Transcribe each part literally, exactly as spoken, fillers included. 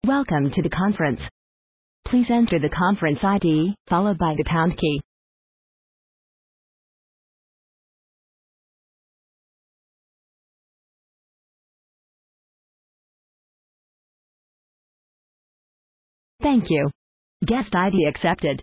Welcome to the conference. Please enter the conference I D, followed by the pound key. Thank you. Guest I D accepted.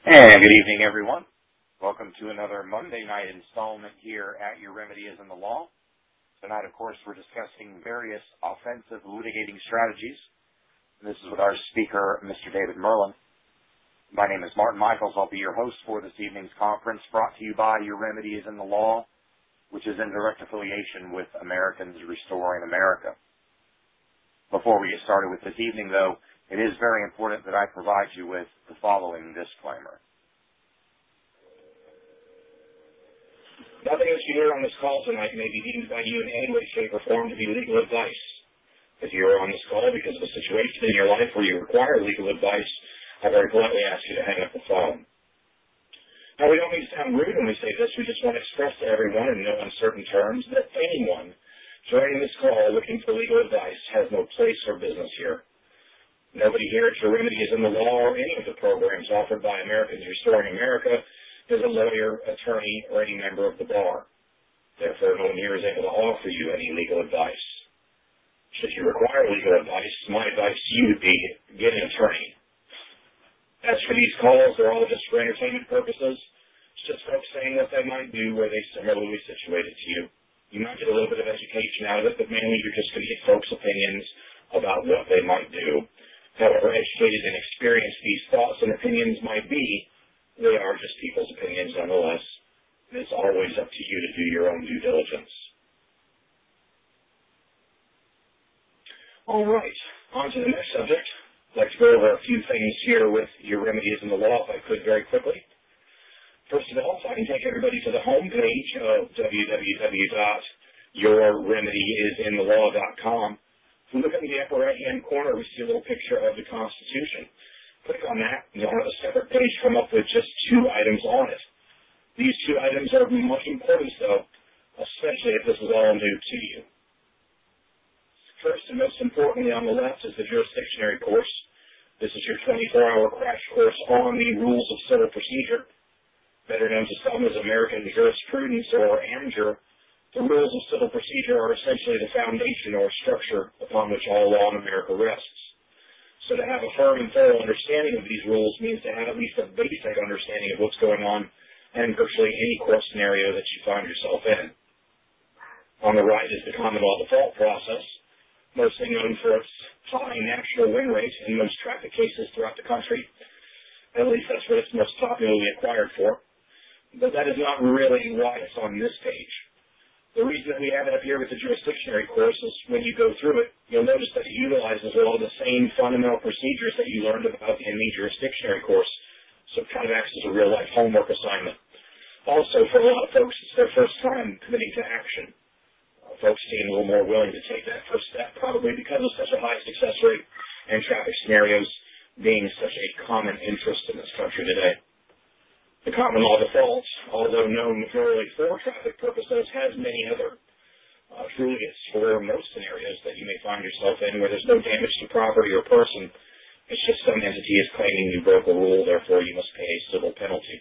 And good evening, everyone. Welcome to another Monday night installment here at Your Remedy is in the Law. Tonight, of course, we're discussing various offensive litigating strategies. This is with our speaker, Mister David Merlin. My name is Martin Michaels. I'll be your host for this evening's conference, brought to you by Your Remedy is in the Law, which is in direct affiliation with Americans Restoring America. Before we get started with this evening, though, it is very important that I provide you with the following disclaimer. Nothing that you hear on this call tonight may be deemed by you in any way, shape, or form to be legal advice. If you are on this call because of a situation in your life where you require legal advice, I very politely ask you to hang up the phone. Now, we don't mean to sound rude when we say this. We just want to express to everyone in no uncertain terms that anyone joining this call looking for legal advice has no place or business here. Nobody here at Your Remedy is in the Law or any of the programs offered by Americans Restoring America is a lawyer, attorney, or any member of the bar. Therefore, no one here is able to offer you any legal advice. Should you require legal advice, my advice to you would be get an attorney. As for these calls, they're all just for entertainment purposes. It's just folks saying what they might do where they similarly situated to you. You might get a little bit of education out of it, but mainly you're just going to get folks' opinions about what they might do. However educated and experienced these thoughts and opinions might be, they are just people's opinions nonetheless. It's always up to you to do your own due diligence. All right, on to the next subject. I'd like to go over a few things here with Your Remedy is in the Law, if I could, very quickly. First of all, if I can take everybody to the home page of w w w dot your remedy is in the law dot com. If we look in the upper right-hand corner, we see a little picture of the Constitution. Click on that, and you'll have a separate page come up with just two items on it. These two items are of much importance, though, especially if this is all new to you. First and most importantly on the left is the jurisdictionary course. This is your twenty-four hour crash course on the rules of civil procedure, better known to some as American jurisprudence or A M J U R. The rules of civil procedure are essentially the foundation or structure upon which all law in America rests. So to have a firm and thorough understanding of these rules means to have at least a basic understanding of what's going on in virtually any court scenario that you find yourself in. On the right is the common law default process, mostly known for its high national win rate in most traffic cases throughout the country. At least that's what it's most popularly acquired for. But that is not really why it's on this page. The reason that we have it up here with the jurisdictionary course is when you go through it, you'll notice that it utilizes all the same fundamental procedures that you learned about in the jurisdictionary course. So it kind of acts as a real-life homework assignment. Also, for a lot of folks, it's their first time committing to action. Uh, folks seem a little more willing to take that first step, probably because of such a high success rate and traffic scenarios being such a common interest in this country today. The common law default, although known purely for traffic purposes, has many other uh, truly it's for most scenarios that you may find yourself in where there's no damage to property or person. It's just some entity is claiming you broke a rule, therefore you must pay a civil penalty.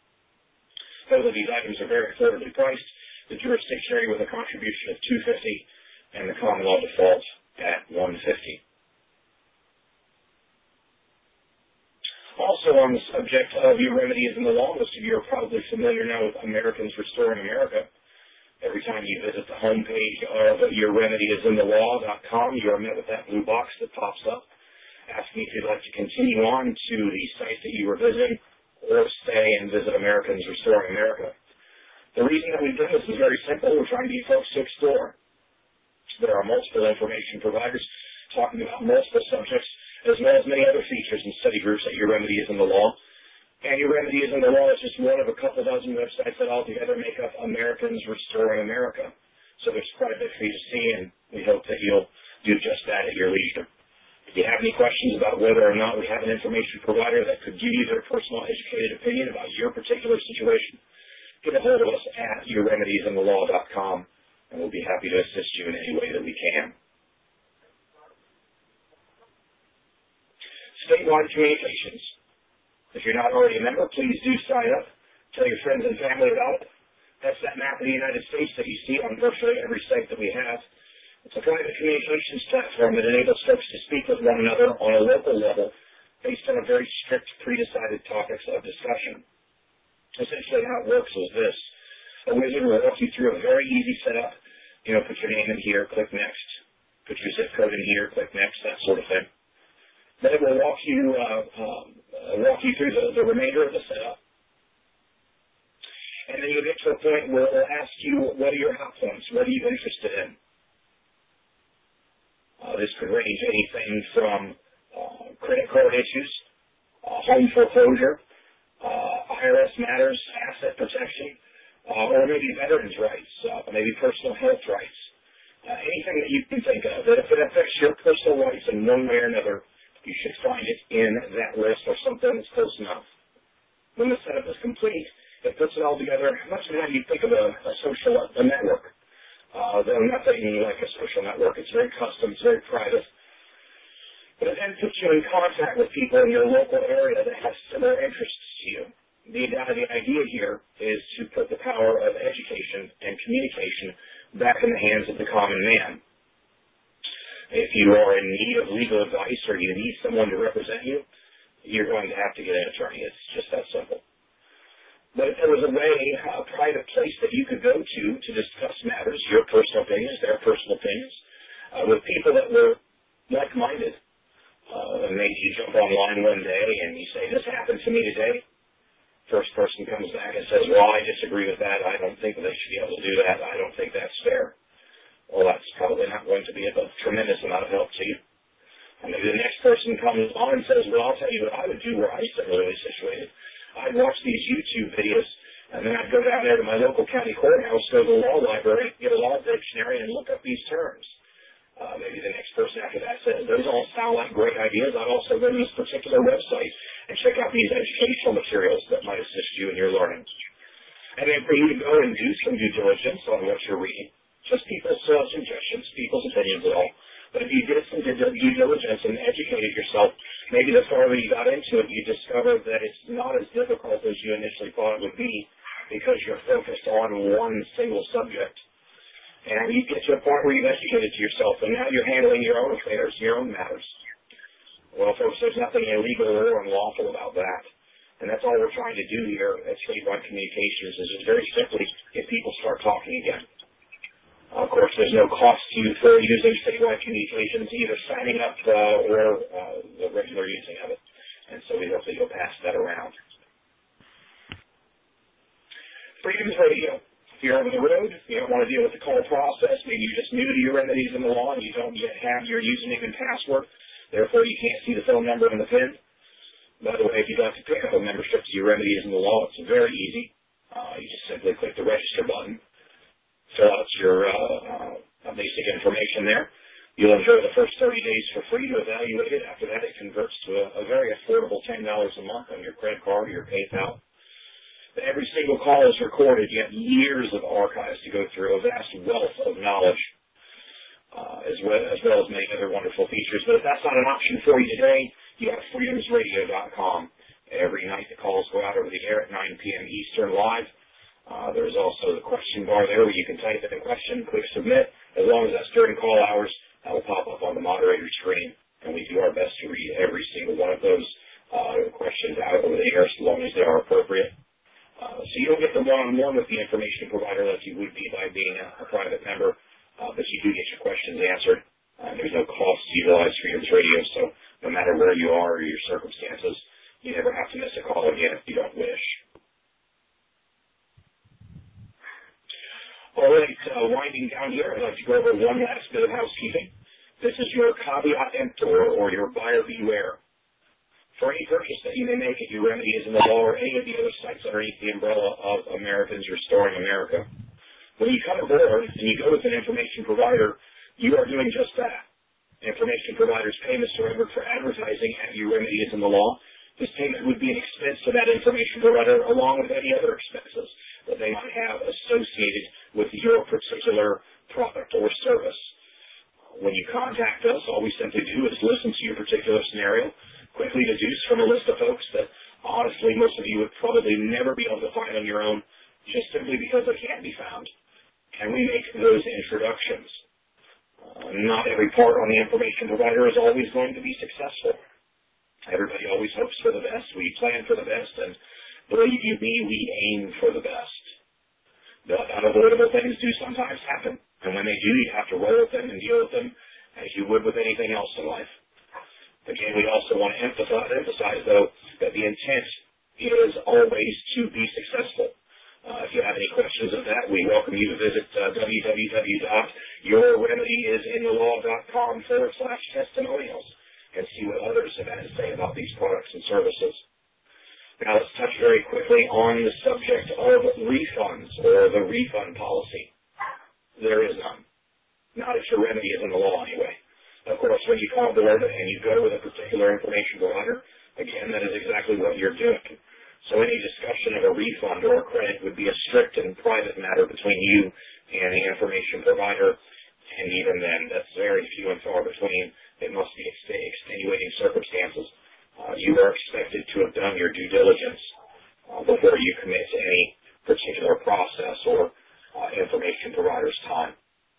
Both of these items are very affordably priced. The jurisdictionary with a contribution of two hundred fifty dollars and the common law default at one hundred fifty dollars. Also on the subject of Your Remedy is in the Law, most of you are probably familiar now with Americans Restoring America. Every time you visit the homepage of your remedy is in the law dot com, you are met with that blue box that pops up, asking if you'd like to continue on to the site that you were visiting or stay and visit Americans Restoring America. The reason that we've done this is very simple. We're trying to get folks to explore. There are multiple information providers talking about multiple subjects, as well as many other features and study groups at Your Remedy is in the Law. And Your Remedy is in the Law is just one of a couple dozen websites that altogether make up Americans Restoring America. So there's quite a bit for you to see, and we hope that you'll do just that at your leisure. If you have any questions about whether or not we have an information provider that could give you their personal educated opinion about your particular situation, get a hold of us at your remedies in the law dot com, and we'll be happy to assist you in any way that we can. Statewide communications. If you're not already a member, please do sign up. Tell your friends and family about it. That's that map of the United States that you see on virtually every site that we have. It's a private communications platform that enables folks to speak with one another on a local level based on a very strict, pre-decided topics of discussion. Essentially how it works is this. A wizard will walk you through a very easy setup. You know, put your name in here, click next. Put your zip code in here, click next, that sort of thing. Then it will walk you, uh, um, uh, walk you through the, the remainder of the setup. And then you'll get to a point where it will ask you, what are your hot points? What are you interested in? Uh, this could range anything from uh, credit card issues, uh, home foreclosure, uh, I R S matters, asset protection, uh, or maybe veterans' rights, uh, maybe personal health rights. Uh, anything that you can think of that if it affects your personal rights in one way or another, you should find it in that list or something that's close enough. When the setup is complete, it puts it all together much how you think of a, a social a network. Uh, though nothing like a social network. It's very custom, it's very private. But it then puts you in contact with people in your local area that have similar interests to you. The, uh, the idea here is to put the power of education and communication back in the hands of the common man. If you are in need of legal advice or you need someone to represent you, you're going to have to get an attorney. It's just that simple. But if there was a way, a private place that you could go to to discuss matters, your personal opinions, their personal opinions, uh, with people that were like-minded, uh, and maybe you jump online one day and you say, this happened to me today. First person comes back and says, well, I disagree with that. I don't think they should be able to do that. I don't think that's fair. Well, that's probably not going to be of a tremendous amount of help to you. And maybe the next person comes on and says, well, I'll tell you what I would do where I'm similarly situated. I'd watch these YouTube videos, and then I'd go down there to my local county courthouse, go to the law library, get a law dictionary, and look up these terms. Uh, maybe the next person after that says, those all sound like great ideas. I'd also go to this particular website and check out these educational materials that might assist you in your learning. And then for you to go and do some due diligence on what you're reading. Just people's uh, suggestions, people's opinions at all. But if you did some due diligence and educated yourself, maybe the farther you got into it, you discovered that it's not as difficult as you initially thought it would be because you're focused on one single subject. And you get to a point where you've educated yourself, and now you're handling your own affairs, your own matters. Well, folks, there's nothing illegal or unlawful about that. And that's all we're trying to do here at Statewide Communications is just very simply get people start talking again. Of course, there's no cost to you for using Statewide Communications, either signing up uh, or uh, the regular using of it. And so we hope that you'll pass that around. Freedoms Radio. If you're over the road, if you don't want to deal with the call process, maybe you're just new to your remedies in the law and you don't yet have your username and password, therefore you can't see the phone number and the PIN. By the way, if you'd like to pick up a membership to your remedies in the law, it's very easy. Uh, you just simply click the register button. Fill out your uh, uh, basic information there. You'll enjoy the first thirty days for free to evaluate it. After that, it converts to a, a very affordable ten dollars a month on your credit card or your PayPal. Every single call is recorded. You have years of archives to go through, a vast wealth of knowledge, uh, as, well, as well as many other wonderful features. But if that's not an option for you today, you have freedoms radio dot com. Every night the calls go out over the air at nine p.m. Eastern live. Uh, there's also the question bar there where you can type in a question, click submit. As long as that's during call hours, that will pop up on the moderator screen, and we do our best to read every single one of those uh, questions out over the air as long as they are appropriate. Uh, so you don't get the one-on-one with the information provider like you would be by being a, a private member, uh, but you do get your questions answered. Uh, there's no cost to utilize Freedoms Radio, so no matter where you are or your circumstances, you never have to miss a call again if you don't wish. All right, uh, winding down here, I'd like to go over one last bit of housekeeping. This is your caveat emptor, or your buyer beware. For any purchase that you may make at your Remedies in the Law or any of the other sites underneath the umbrella of Americans Restoring America, when you come aboard and you go with an information provider, you are doing just that. Information providers pay Mister Edward for advertising at your Remedies in the Law. This payment would be an expense to that information provider along with any other expenses that they might have associated with your particular product or service. When you contact us, all we simply do is listen to your particular scenario, quickly deduce from a list of folks that honestly most of you would probably never be able to find on your own just simply because they can't be found. And we make those introductions. Uh, not every part on the information provider is always going to be successful. Everybody always hopes for the best. We plan for the best, and believe you me, we aim for the best. But unavoidable things do sometimes happen, and when they do, you have to roll with them and deal with them as you would with anything else in life. Again, we also want to emphasize, emphasize though, that the intent is always to be successful. Uh, if you have any questions of that, we welcome you to visit uh, www.yourremediesinthelaw.com forward slash testimonials and see what others have had to say about these products and services. Now let's touch very quickly on the subject of refunds, or the refund policy. There is none. Not if your remedy is in the law anyway. Of course, when you call board and you go with a particular information provider, again, that is exactly what you're doing. So any discussion of a refund or a credit would be a strict and private matter between you and the information provider, and even then, that's very few and far between. It must be extenuating circumstances. Uh, you are expected to have done your due diligence uh, before you commit to any particular process or uh, information provider's time.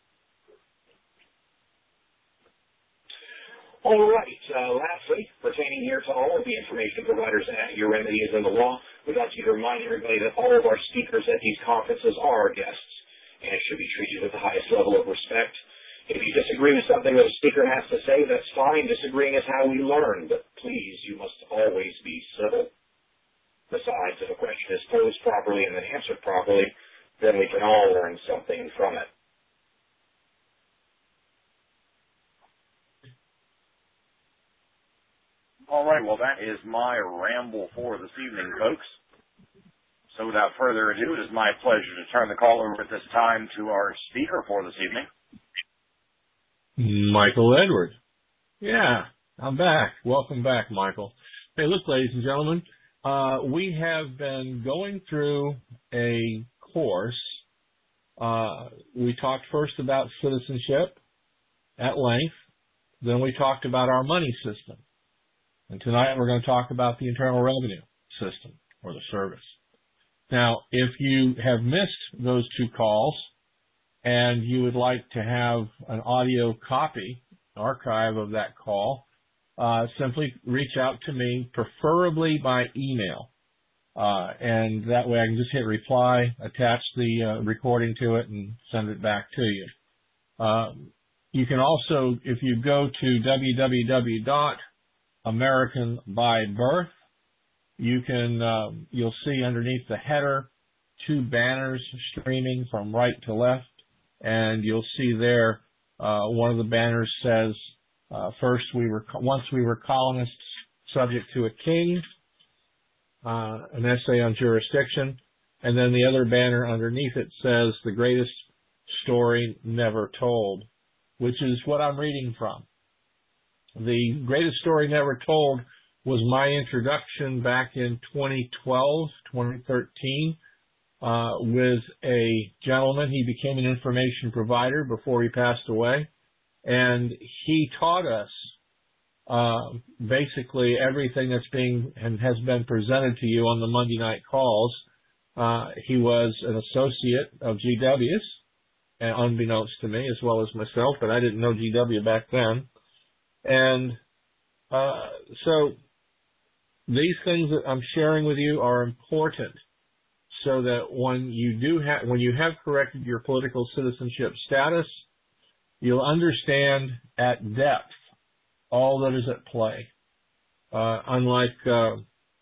All right. Uh, lastly, pertaining here to all of the information providers at Your Remedy is in the Law, we'd like you to remind everybody that all of our speakers at these conferences are our guests and should be treated with the highest level of respect. If you disagree with something that a speaker has to say, that's fine. Disagreeing is how we learn, but please, you must always be civil. Besides, if a question is posed properly and then answered properly, then we can all learn something from it. All right, well, that is my ramble for this evening, folks. So without further ado, it is my pleasure to turn the call over at this time to our speaker for this evening. Michael Edwards. Yeah, I'm back. Welcome back, Michael. Hey, look, ladies and gentlemen, uh, we have been going through a course. Uh, we talked first about citizenship at length. Then we talked about our money system. And tonight we're going to talk about the Internal Revenue System, or the service. Now, if you have missed those two calls and you would like to have an audio copy, archive of that call, uh, simply reach out to me, preferably by email. Uh, and that way I can just hit reply, attach the uh, recording to it, and send it back to you. Uh, you can also, if you go to w w w dot American by Birth, you can, uh, you'll see underneath the header two banners streaming from right to left, and you'll see there uh, one of the banners says, uh, first we were, once we were colonists subject to a king, uh, an essay on jurisdiction, and then the other banner underneath it says the greatest story never told, which is what I'm reading from. The greatest story never told was my introduction back in twenty twelve, twenty thirteen, uh, with a gentleman. He became an information provider before he passed away, and he taught us uh, basically everything that's being and has been presented to you on the Monday night calls. Uh, he was an associate of G W's, and unbeknownst to me, as well as myself, but I didn't know G W back then. And uh, so these things that I'm sharing with you are important, so that when you do have, when you have corrected your political citizenship status, you'll understand at depth all that is at play. Uh, unlike uh,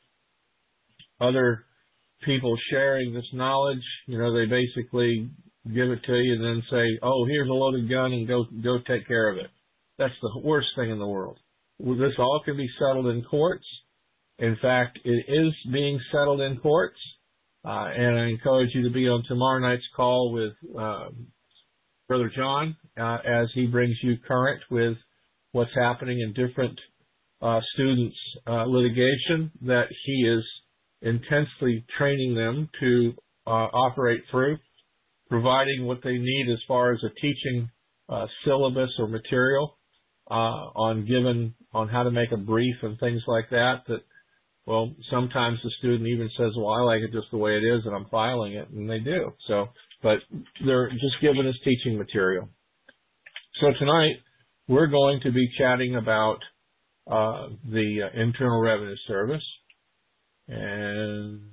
other people sharing this knowledge, you know, they basically give it to you and then say, "Oh, here's a loaded gun and go go take care of it." That's the worst thing in the world. This all can be settled in courts. In fact, it is being settled in courts. Uh, and I encourage you to be on tomorrow night's call with uh, Brother John uh, as he brings you current with what's happening in different uh, students' uh, litigation that he is intensely training them to uh, operate through, providing what they need as far as a teaching uh, syllabus or material uh, on given on how to make a brief and things like that. That well, sometimes the student even says, "Well, I like it just the way it is, and I'm filing it," and they do. So, but they're just given as teaching material. So tonight we're going to be chatting about uh, the uh, Internal Revenue Service. And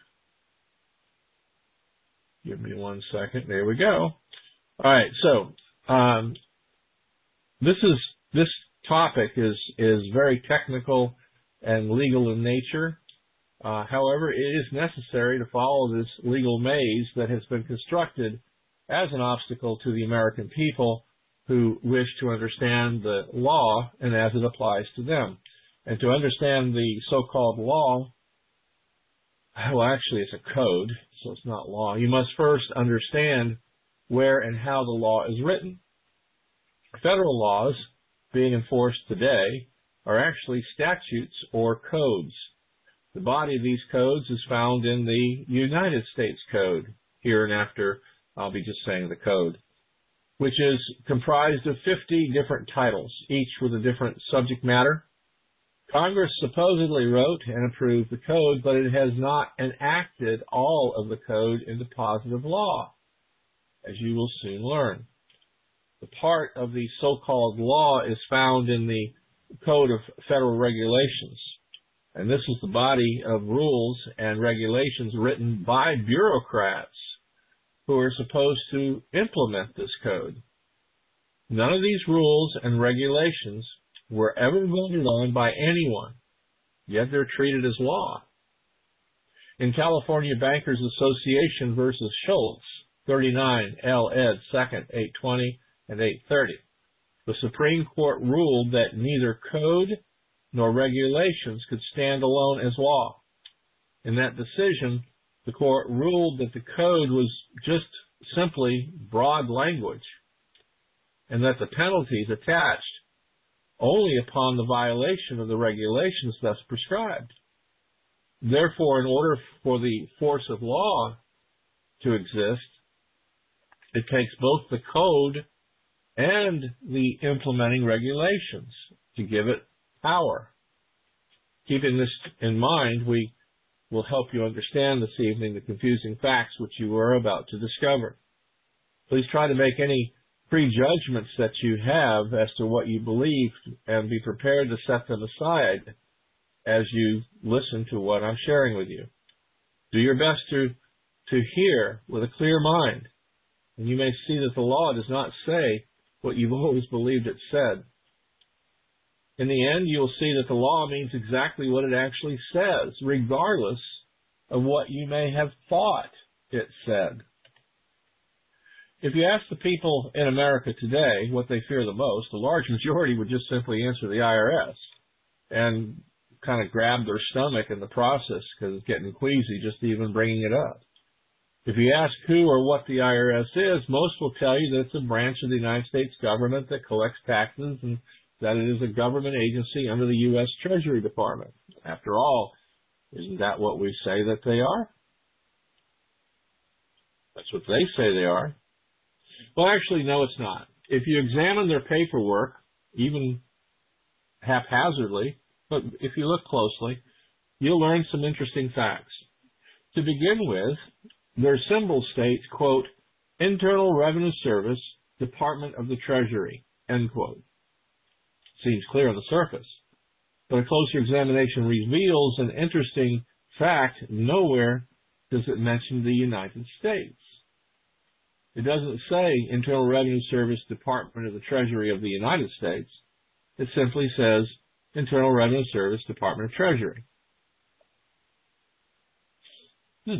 give me one second. There we go. All right. So um, this is this topic is is very technical and legal in nature. Uh, however, it is necessary to follow this legal maze that has been constructed as an obstacle to the American people who wish to understand the law and as it applies to them. And to understand the so-called law, well, actually it's a code, so it's not law. You must first understand where and how the law is written. Federal laws being enforced today are actually statutes or codes. The body of these codes is found in the United States Code. Hereinafter, I'll be just saying the code, which is comprised of fifty different titles, each with a different subject matter. Congress supposedly wrote and approved the code, but it has not enacted all of the code into positive law, as you will soon learn. The part of the so-called law is found in the Code of Federal Regulations, and this is the body of rules and regulations written by bureaucrats who are supposed to implement this code. None of these rules and regulations were ever voted on by anyone, yet they're treated as law. In California Bankers Association versus Schultz, thirty-nine L Ed second, eight twenty and eight thirty, the Supreme Court ruled that neither code nor regulations could stand alone as law. In that decision, the court ruled that the code was just simply broad language and that the penalties attached only upon the violation of the regulations thus prescribed. Therefore, in order for the force of law to exist, it takes both the code and the implementing regulations to give it power. Keeping this in mind, we will help you understand this evening the confusing facts which you are about to discover. Please try to make any prejudgments that you have as to what you believe and be prepared to set them aside as you listen to what I'm sharing with you. Do your best to, to hear with a clear mind, and you may see that the law does not say what you've always believed it said. In the end, you'll see that the law means exactly what it actually says, regardless of what you may have thought it said. If you ask the people in America today what they fear the most, a large majority would just simply answer the I R S and kind of grab their stomach in the process because it's getting queasy just even bringing it up. If you ask who or what the I R S is, most will tell you that it's a branch of the United States government that collects taxes and that it is a government agency under the U S Treasury Department. After all, isn't that what we say that they are? That's what they say they are. Well, actually, no, it's not. If you examine their paperwork, even haphazardly, but if you look closely, you'll learn some interesting facts. To begin with, their symbol states, quote, Internal Revenue Service, Department of the Treasury, end quote. Seems clear on the surface, but a closer examination reveals an interesting fact. Nowhere does it mention the United States. It doesn't say Internal Revenue Service, Department of the Treasury of the United States. It simply says Internal Revenue Service, Department of Treasury. Hmm.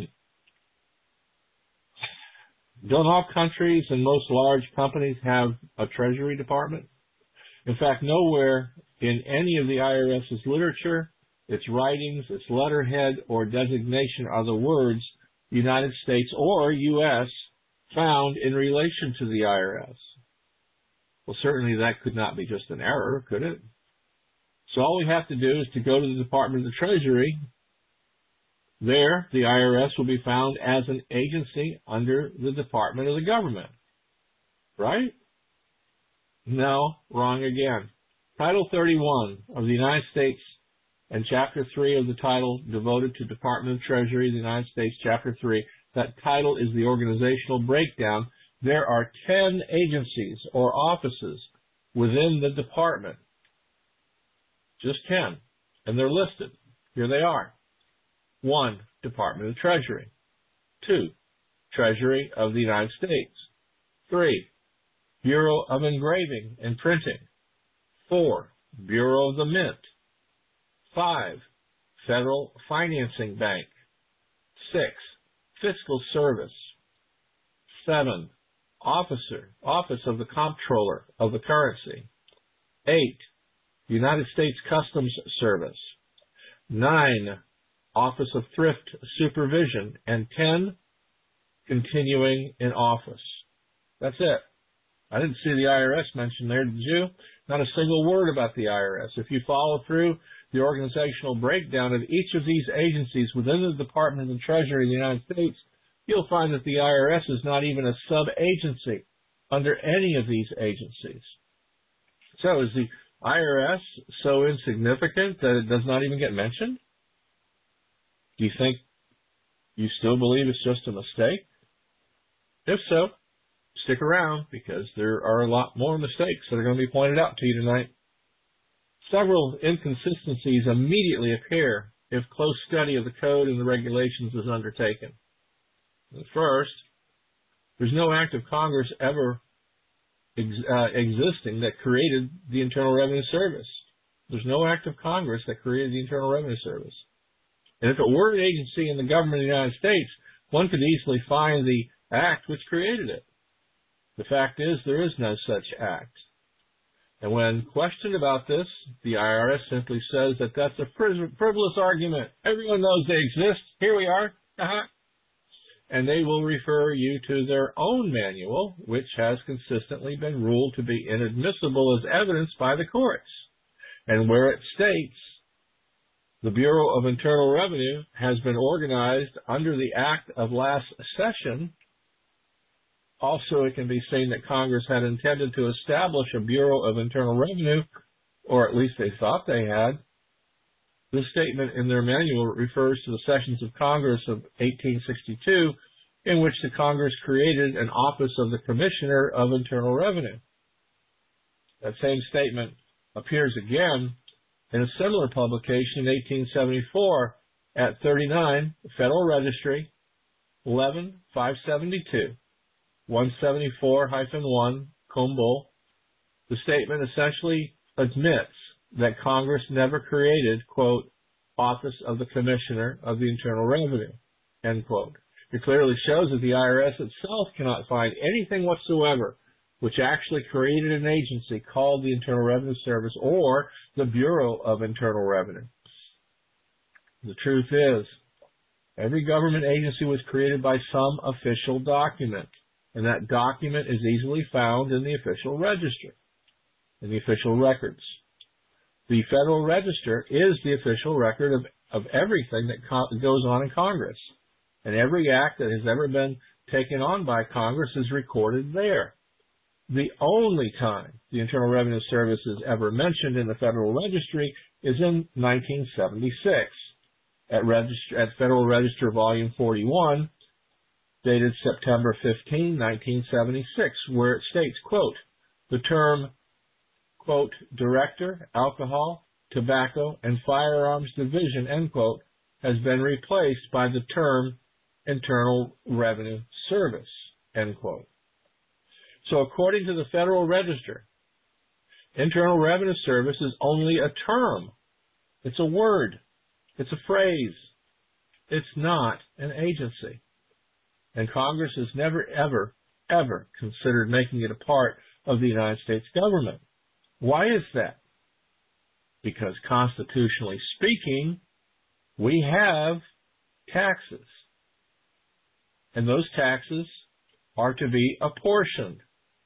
Don't all countries and most large companies have a Treasury Department? In fact, nowhere in any of the I R S's literature, its writings, its letterhead, or designation are the words United States or U S found in relation to the I R S. Well, certainly that could not be just an error, could it? So all we have to do is to go to the Department of the Treasury. There, the I R S will be found as an agency under the Department of the Government. Right? No, wrong again. Title thirty-one of the United States and Chapter three of the title devoted to Department of Treasury of the United States, Chapter three, that title is the organizational breakdown. There are ten agencies or offices within the department. Just ten. And they're listed. Here they are. One, Department of the Treasury. Two, Treasury of the United States. Three, Bureau of Engraving and Printing. Four, Bureau of the Mint. Five, Federal Financing Bank. Six, Fiscal Service. Seven, Officer, Office of the Comptroller of the Currency. Eight, United States Customs Service. Nine, Office of Thrift Supervision. And ten, continuing in office. That's it. I didn't see the I R S mentioned there, did you? Not a single word about the I R S. If you follow through the organizational breakdown of each of these agencies within the Department of the Treasury of the United States, you'll find that the I R S is not even a sub-agency under any of these agencies. So is the I R S so insignificant that it does not even get mentioned? Do you think you still believe it's just a mistake? If so, stick around, because there are a lot more mistakes that are going to be pointed out to you tonight. Several inconsistencies immediately appear if close study of the code and the regulations is undertaken. First, there's no act of Congress ever ex uh, existing that created the Internal Revenue Service. There's no act of Congress that created the Internal Revenue Service. And if it were an agency in the government of the United States, one could easily find the act which created it. The fact is, there is no such act. And when questioned about this, the I R S simply says that that's a frivolous argument. Everyone knows they exist. Here we are. Uh-huh. And they will refer you to their own manual, which has consistently been ruled to be inadmissible as evidence by the courts, and where it states the Bureau of Internal Revenue has been organized under the act of last session. Also, it can be seen that Congress had intended to establish a Bureau of Internal Revenue, or at least they thought they had. This statement in their manual refers to the sessions of Congress of eighteen sixty-two, in which the Congress created an Office of the Commissioner of Internal Revenue. That same statement appears again in a similar publication in eighteen seventy-four at thirty-nine Federal Registry, eleven five seventy-two, one seventy-four dash one, Combull. The statement essentially admits that Congress never created, quote, Office of the Commissioner of the Internal Revenue, end quote. It clearly shows that the I R S itself cannot find anything whatsoever which actually created an agency called the Internal Revenue Service or the Bureau of Internal Revenue. The truth is, every government agency was created by some official document, and that document is easily found in the official register, in the official records. The Federal Register is the official record of, of everything that co goes on in Congress. And every act that has ever been taken on by Congress is recorded there. The only time the Internal Revenue Service is ever mentioned in the Federal Registry is in nineteen seventy-six at, Register, at Federal Register Volume forty-one, dated September fifteenth, nineteen seventy-six, where it states, quote, the term, quote, Director, Alcohol, Tobacco, and Firearms Division, end quote, has been replaced by the term Internal Revenue Service, end quote. So according to the Federal Register, Internal Revenue Service is only a term. It's a word. It's a phrase. It's not an agency. And Congress has never, ever, ever considered making it a part of the United States government. Why is that? Because constitutionally speaking, we have taxes. And those taxes are to be apportioned.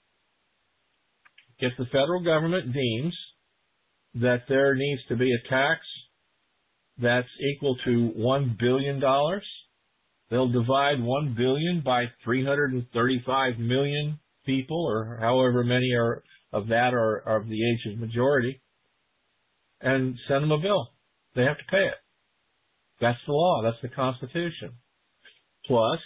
If the federal government deems that there needs to be a tax that's equal to one billion dollars, they'll divide one billion dollars by three hundred thirty-five million people, or however many are of that are, are of the age of majority, and send them a bill. They have to pay it. That's the law. That's the Constitution. Plus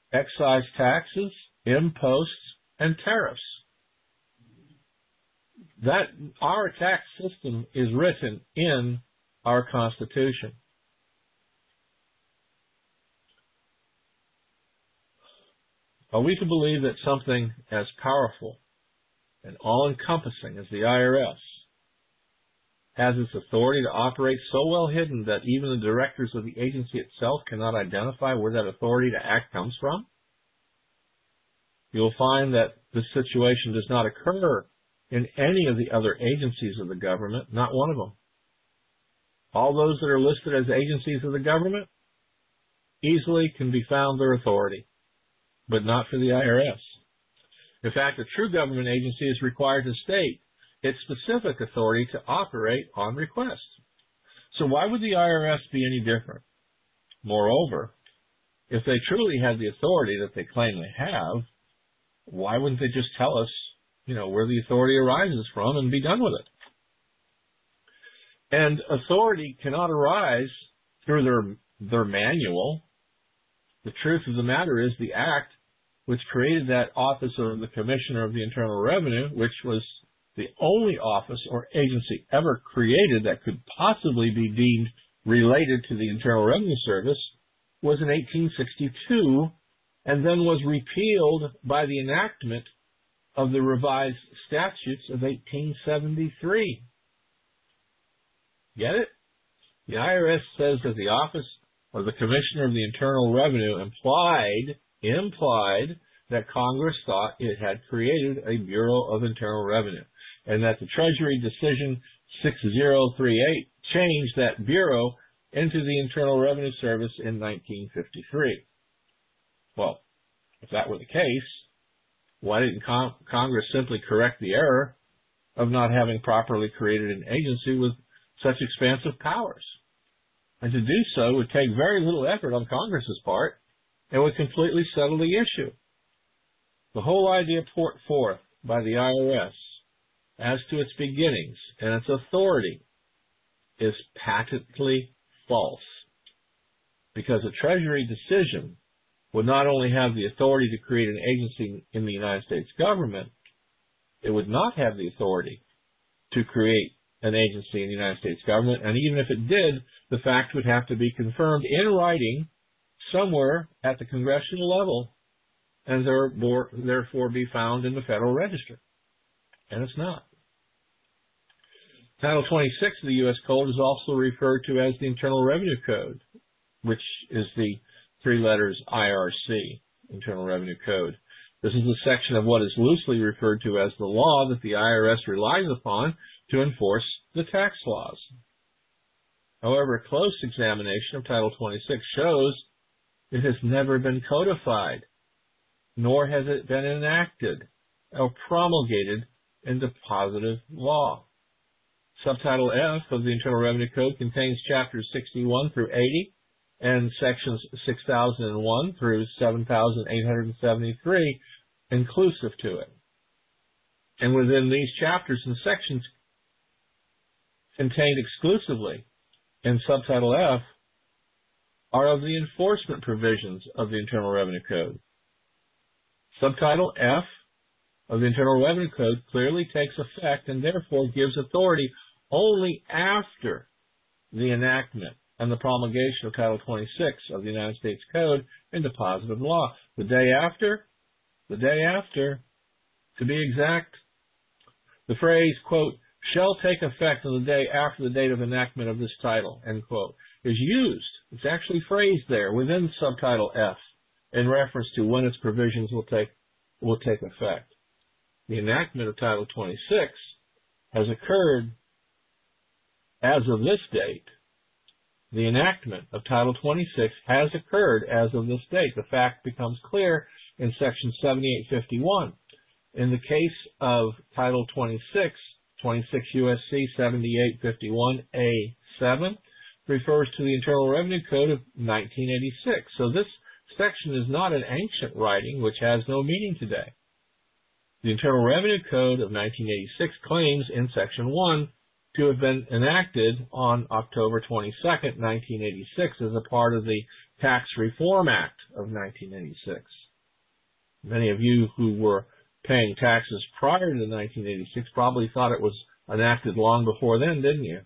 excise taxes, imposts, and tariffs. that our tax system is written in our Constitution. Are we to believe that something as powerful and all-encompassing as the I R S has its authority to operate so well hidden that even the directors of the agency itself cannot identify where that authority to act comes from? You'll find that this situation does not occur in any of the other agencies of the government, not one of them. All those that are listed as agencies of the government easily can be found their authority, but not for the I R S. In fact, a true government agency is required to state its specific authority to operate on request. So why would the I R S be any different? Moreover, if they truly had the authority that they claim they have, why wouldn't they just tell us, you know, where the authority arises from and be done with it? And authority cannot arise through their, their manual. The truth of the matter is the act which created that office of the Commissioner of the Internal Revenue, which was the only office or agency ever created that could possibly be deemed related to the Internal Revenue Service, was in eighteen sixty-two and then was repealed by the enactment of the revised statutes of eighteen seventy-three. Get it? The I R S says that the office of the Commissioner of the Internal Revenue implied, implied that Congress thought it had created a Bureau of Internal Revenue, and that the Treasury Decision six zero three eight changed that Bureau into the Internal Revenue Service in nineteen fifty-three. Well, if that were the case, why didn't Con- Congress simply correct the error of not having properly created an agency with such expansive powers? And to do so would take very little effort on Congress's part and would completely settle the issue. The whole idea put forth by the I R S as to its beginnings and its authority is patently false, because a Treasury decision would not only have the authority to create an agency in the United States government, it would not have the authority to create an agency in the United States government, and even if it did, the fact would have to be confirmed in writing somewhere at the congressional level, and therefore be found in the Federal Register. And it's not. Title twenty-six of the U S Code is also referred to as the Internal Revenue Code, which is the three letters I R C, Internal Revenue Code. This is the section of what is loosely referred to as the law that the I R S relies upon to enforce the tax laws. However, a close examination of Title twenty-six shows it has never been codified, nor has it been enacted or promulgated into positive law. Subtitle F of the Internal Revenue Code contains chapters sixty-one through eighty and sections six thousand one through seven thousand eight hundred seventy-three inclusive to it. And within these chapters and sections contained exclusively in Subtitle F are of the enforcement provisions of the Internal Revenue Code. Subtitle F of the Internal Revenue Code clearly takes effect and therefore gives authority only after the enactment and the promulgation of Title twenty-six of the United States Code into positive law. The day after, the day after, to be exact, the phrase, quote, shall take effect on the day after the date of enactment of this title, end quote, is used. It's actually phrased there within Subtitle F in reference to when its provisions will take will take effect. The enactment of Title twenty-six has occurred as of this date. The enactment of Title twenty-six has occurred as of this date. The fact becomes clear in Section seventy-eight fifty-one. In the case of Title twenty-six, twenty-six U S C seventy-eight fifty-one A seven refers to the Internal Revenue Code of nineteen eighty-six. So this section is not an ancient writing which has no meaning today. The Internal Revenue Code of nineteen eighty-six claims in Section one to have been enacted on October twenty-second, nineteen eighty-six as a part of the Tax Reform Act of nineteen eighty-six. Many of you who were paying taxes prior to nineteen eighty-six probably thought it was enacted long before then, didn't you?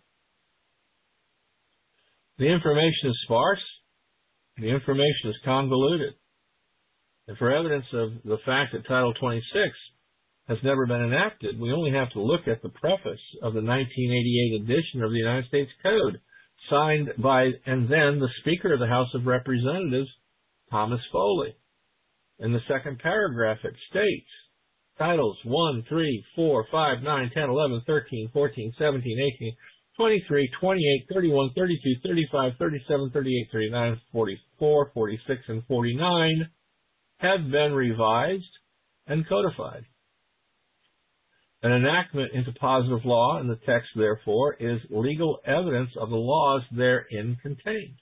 The information is sparse. The information is convoluted. And for evidence of the fact that Title twenty-six has never been enacted, we only have to look at the preface of the nineteen eighty-eight edition of the United States Code, signed by, and then the Speaker of the House of Representatives, Thomas Foley. In the second paragraph, it states, Titles one, three, four, five, nine, ten, eleven, thirteen, fourteen, seventeen, eighteen, twenty-three, twenty-eight, thirty-one, thirty-two, thirty-five, thirty-seven, thirty-eight, thirty-nine, forty-four, forty-six, and forty-nine have been revised and codified. An enactment into positive law in the text, therefore, is legal evidence of the laws therein contained.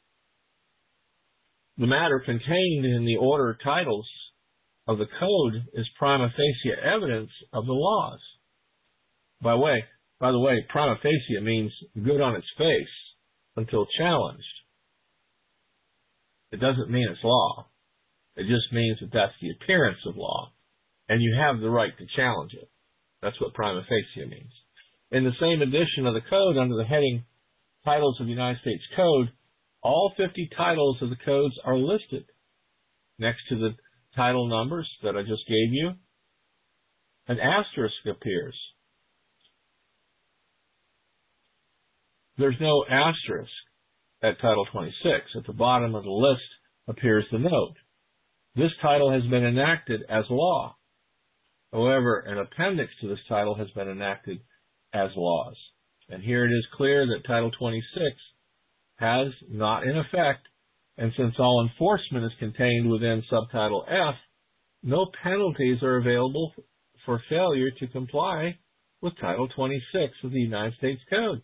The matter contained in the order titles of the Code is prima facie evidence of the laws. By way, by the way, prima facie means good on its face until challenged. It doesn't mean it's law. It just means that that's the appearance of law, and you have the right to challenge it. That's what prima facie means. In the same edition of the Code, under the heading Titles of the United States Code, all fifty titles of the codes are listed. Next to the title numbers that I just gave you, an asterisk appears. There's no asterisk at Title twenty-six. At the bottom of the list appears the note. This title has been enacted as law. However, an appendix to this title has been enacted as laws. And here it is clear that Title twenty-six has not in effect, and since all enforcement is contained within Subtitle F, no penalties are available for failure to comply with Title twenty-six of the United States Code.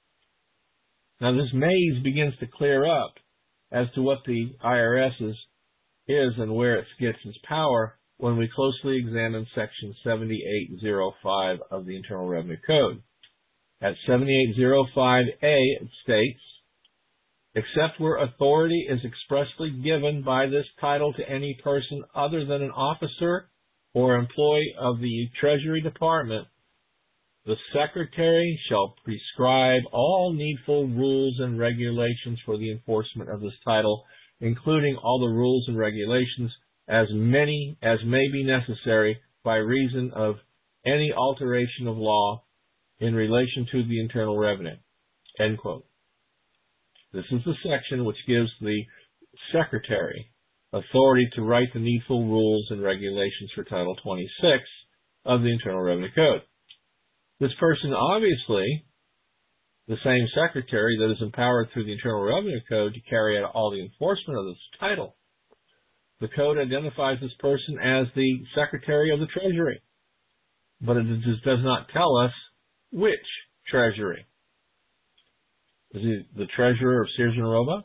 Now this maze begins to clear up as to what the I R S is, is and where it gets its power when we closely examine Section seventy-eight oh five of the Internal Revenue Code. At seventy-eight oh five A, it states, except where authority is expressly given by this title to any person other than an officer or employee of the Treasury Department, the Secretary shall prescribe all needful rules and regulations for the enforcement of this title, including all the rules and regulations as many as may be necessary by reason of any alteration of law in relation to the Internal Revenue. End quote. This is the section which gives the Secretary authority to write the needful rules and regulations for Title twenty-six of the Internal Revenue Code. This person, obviously, the same Secretary that is empowered through the Internal Revenue Code to carry out all the enforcement of this title. The Code identifies this person as the Secretary of the Treasury, but it just does not tell us which Treasury. Is he the treasurer of Sears and Roebuck?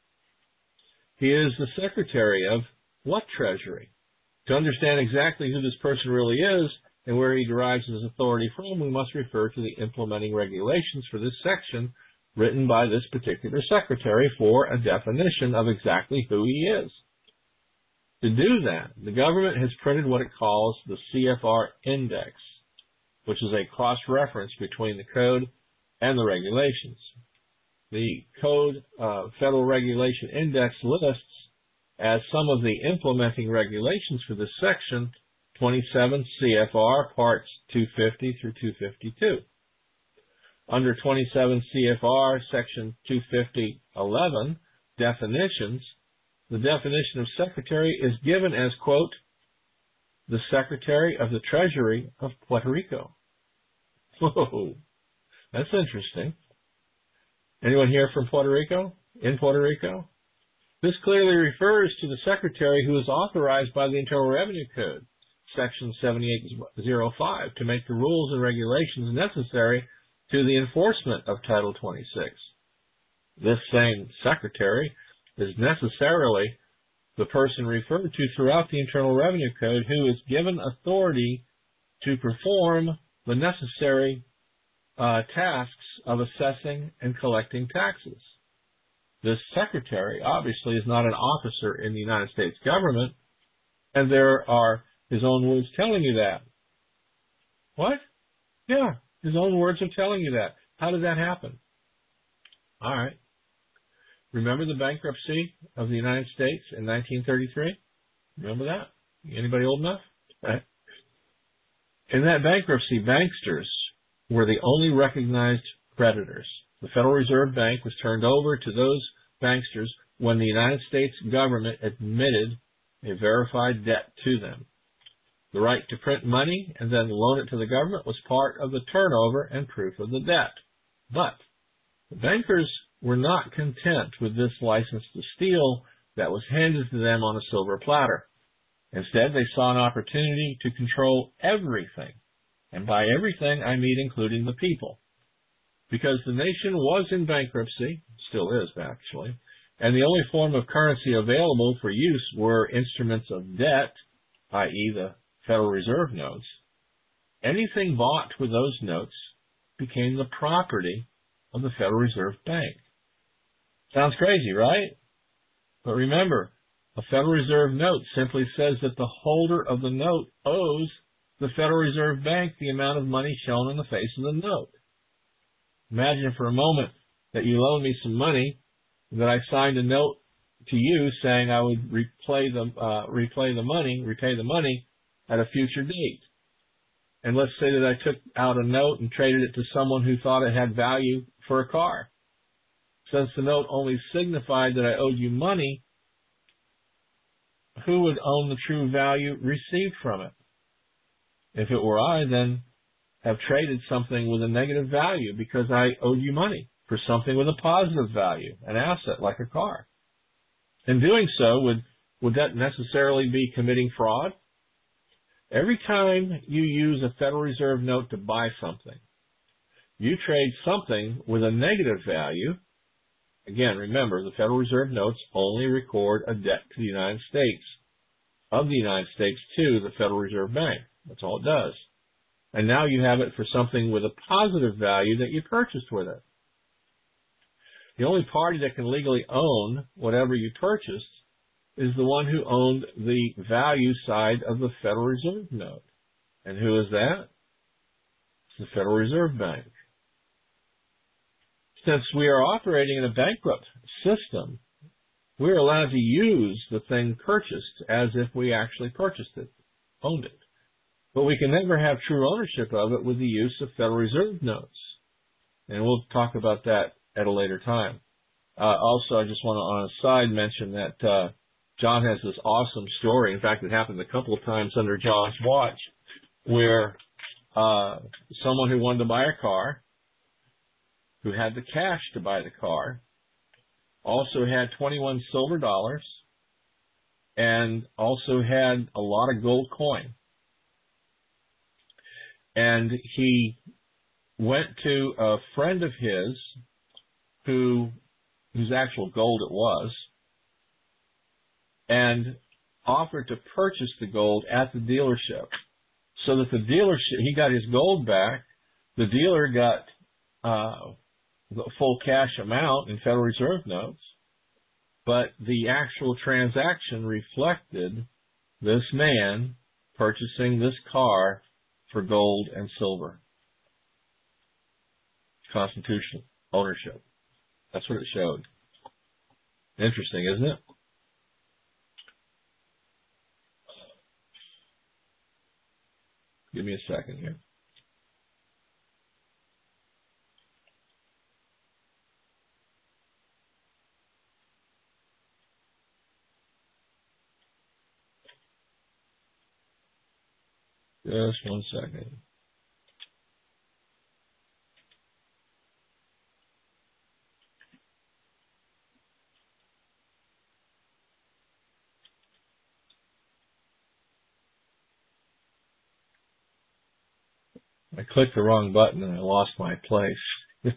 He is the secretary of what treasury? To understand exactly who this person really is and where he derives his authority from, we must refer to the implementing regulations for this section written by this particular secretary for a definition of exactly who he is. To do that, the government has printed what it calls the C F R Index, which is a cross-reference between the code and the regulations. The Code uh, Federal Regulation Index lists as some of the implementing regulations for this section twenty-seven C F R Parts two fifty through two fifty-two. Under twenty-seven C F R Section two fifty eleven, definitions, the definition of Secretary is given as, quote, the Secretary of the Treasury of Puerto Rico. Whoa, that's interesting. Anyone here from Puerto Rico? In Puerto Rico? This clearly refers to the Secretary who is authorized by the Internal Revenue Code, Section seventy-eight oh five, to make the rules and regulations necessary to the enforcement of Title twenty-six. This same Secretary is necessarily the person referred to throughout the Internal Revenue Code who is given authority to perform the necessary uh, tasks of assessing and collecting taxes. This secretary obviously is not an officer in the United States government, and there are His own words telling you that. What? Yeah, his own words are telling you that. How did that happen? All right. Remember the bankruptcy of the United States in nineteen thirty-three? Remember that? Anybody old enough? Right. In that bankruptcy, banksters were the only recognized creditors. The Federal Reserve Bank was turned over to those banksters when the United States government admitted a verified debt to them. The right to print money and then loan it to the government was part of the turnover and proof of the debt. But the bankers were not content with this license to steal that was handed to them on a silver platter. Instead, they saw an opportunity to control everything. And by everything, I mean including the people. Because the nation was in bankruptcy, still is actually, and the only form of currency available for use were instruments of debt, that is the Federal Reserve notes. Anything bought with those notes became the property of the Federal Reserve Bank. Sounds crazy, right? But remember, a Federal Reserve note simply says that the holder of the note owes the Federal Reserve Bank the amount of money shown on the face of the note. Imagine for a moment that you loan me some money, that I signed a note to you saying I would repay the, uh, repay the money, repay the money at a future date. And let's say that I took out a note and traded it to someone who thought it had value for a car. Since the note only signified that I owed you money, who would own the true value received from it? If it were I, then have traded something with a negative value because I owed you money for something with a positive value, an asset like a car. In doing so, would, would that necessarily be committing fraud? Every time you use a Federal Reserve note to buy something, you trade something with a negative value. Again, remember, the Federal Reserve notes only record a debt to the United States, of the United States to the Federal Reserve Bank. That's all it does. And now you have it for something with a positive value that you purchased with it. The only party that can legally own whatever you purchased is the one who owned the value side of the Federal Reserve note. And who is that? It's the Federal Reserve Bank. Since we are operating in a bankrupt system, we are allowed to use the thing purchased as if we actually purchased it, owned it. But we can never have true ownership of it with the use of Federal Reserve notes. And we'll talk about that at a later time. Uh, also, I just want to, on a side, mention that uh, John has this awesome story. In fact, it happened a couple of times under John's watch, where uh, someone who wanted to buy a car, who had the cash to buy the car, also had twenty-one silver dollars, and also had a lot of gold coin. And he went to a friend of his, who, whose actual gold it was, and offered to purchase the gold at the dealership. So that the dealership, he got his gold back, the dealer got uh, the full cash amount in Federal Reserve notes, but the actual transaction reflected this man purchasing this car for gold and silver. Constitutional ownership. That's what it showed. Interesting, isn't it? Give me a second here. Just one second. I clicked the wrong button and I lost my place.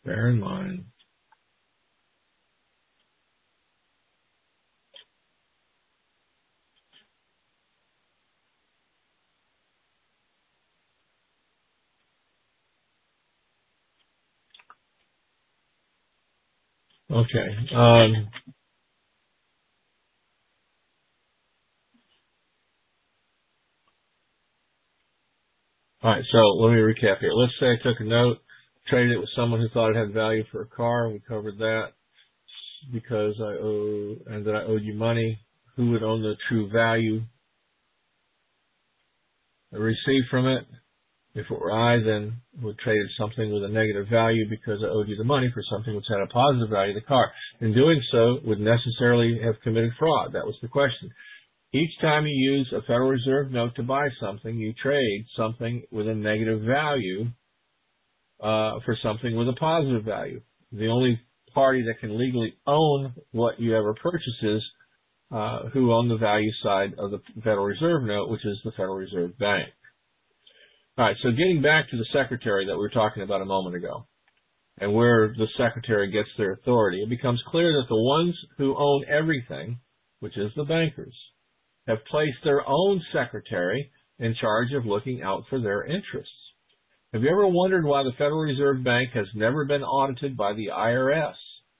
Bear in mind. Okay. Um, all right, so let me recap here. Let's say I took a note, traded it with someone who thought it had value for a car. We covered that because I owe, and that I owed you money. Who would own the true value I received from it? If it were I, then would trade something with a negative value because I owed you the money for something which had a positive value, the car. In doing so, would necessarily have committed fraud. That was the question. Each time you use a Federal Reserve note to buy something, you trade something with a negative value uh, for something with a positive value. The only party that can legally own what you ever purchase is uh, who own the value side of the Federal Reserve note, which is the Federal Reserve Bank. All right, so getting back to the secretary that we were talking about a moment ago and where the secretary gets their authority, it becomes clear that the ones who own everything, which is the bankers, have placed their own secretary in charge of looking out for their interests. Have you ever wondered why the Federal Reserve Bank has never been audited by the I R S?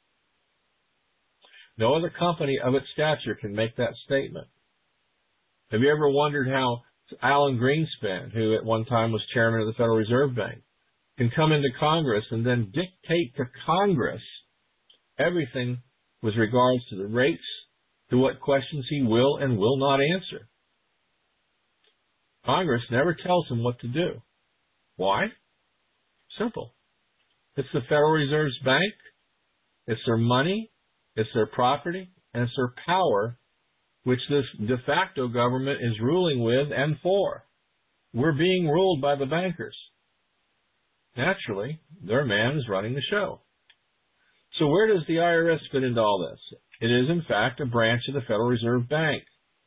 No other company of its stature can make that statement. Have you ever wondered how Alan Greenspan, who at one time was chairman of the Federal Reserve Bank, can come into Congress and then dictate to Congress everything with regards to the rates, to what questions he will and will not answer? Congress never tells him what to do. Why? Simple. It's the Federal Reserve's bank, it's their money, it's their property, and it's their power, which this de facto government is ruling with and for. We're being ruled by the bankers. Naturally, their man is running the show. So where does the I R S fit into all this? It is, in fact, a branch of the Federal Reserve Bank.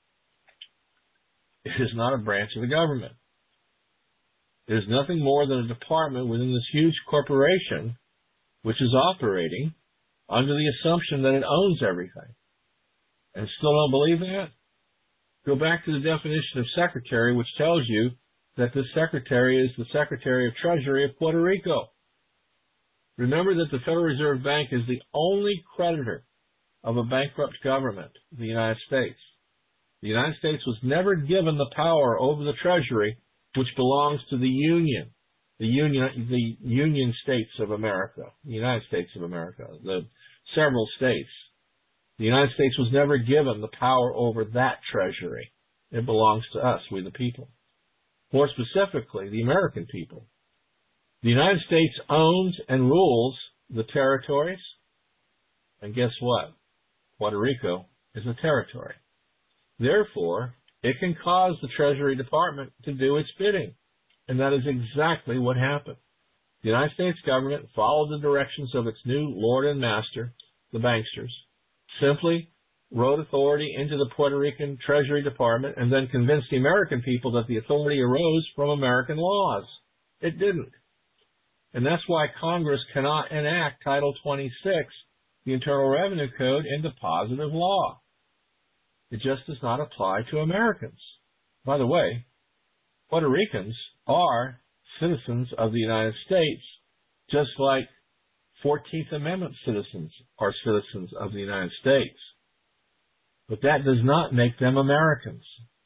It is not a branch of the government. It is nothing more than a department within this huge corporation which is operating under the assumption that it owns everything. And still don't believe that? Go back to the definition of secretary, which tells you that this secretary is the Secretary of Treasury of Puerto Rico. Remember that the Federal Reserve Bank is the only creditor of a bankrupt government, the United States. The United States was never given the power over the Treasury, which belongs to the Union, the Union, the Union States of America, the United States of America, the several states. The United States was never given the power over that Treasury. It belongs to us, we the people. More specifically, the American people. The United States owns and rules the territories, and guess what? Puerto Rico is a territory. Therefore, it can cause the Treasury Department to do its bidding, and that is exactly what happened. The United States government followed the directions of its new lord and master, the banksters, simply wrote authority into the Puerto Rican Treasury Department and then convinced the American people that the authority arose from American laws. It didn't. And that's why Congress cannot enact Title twenty-six, the Internal Revenue Code, into positive law. It just does not apply to Americans. By the way, Puerto Ricans are citizens of the United States, just like fourteenth Amendment citizens are citizens of the United States. But that does not make them Americans.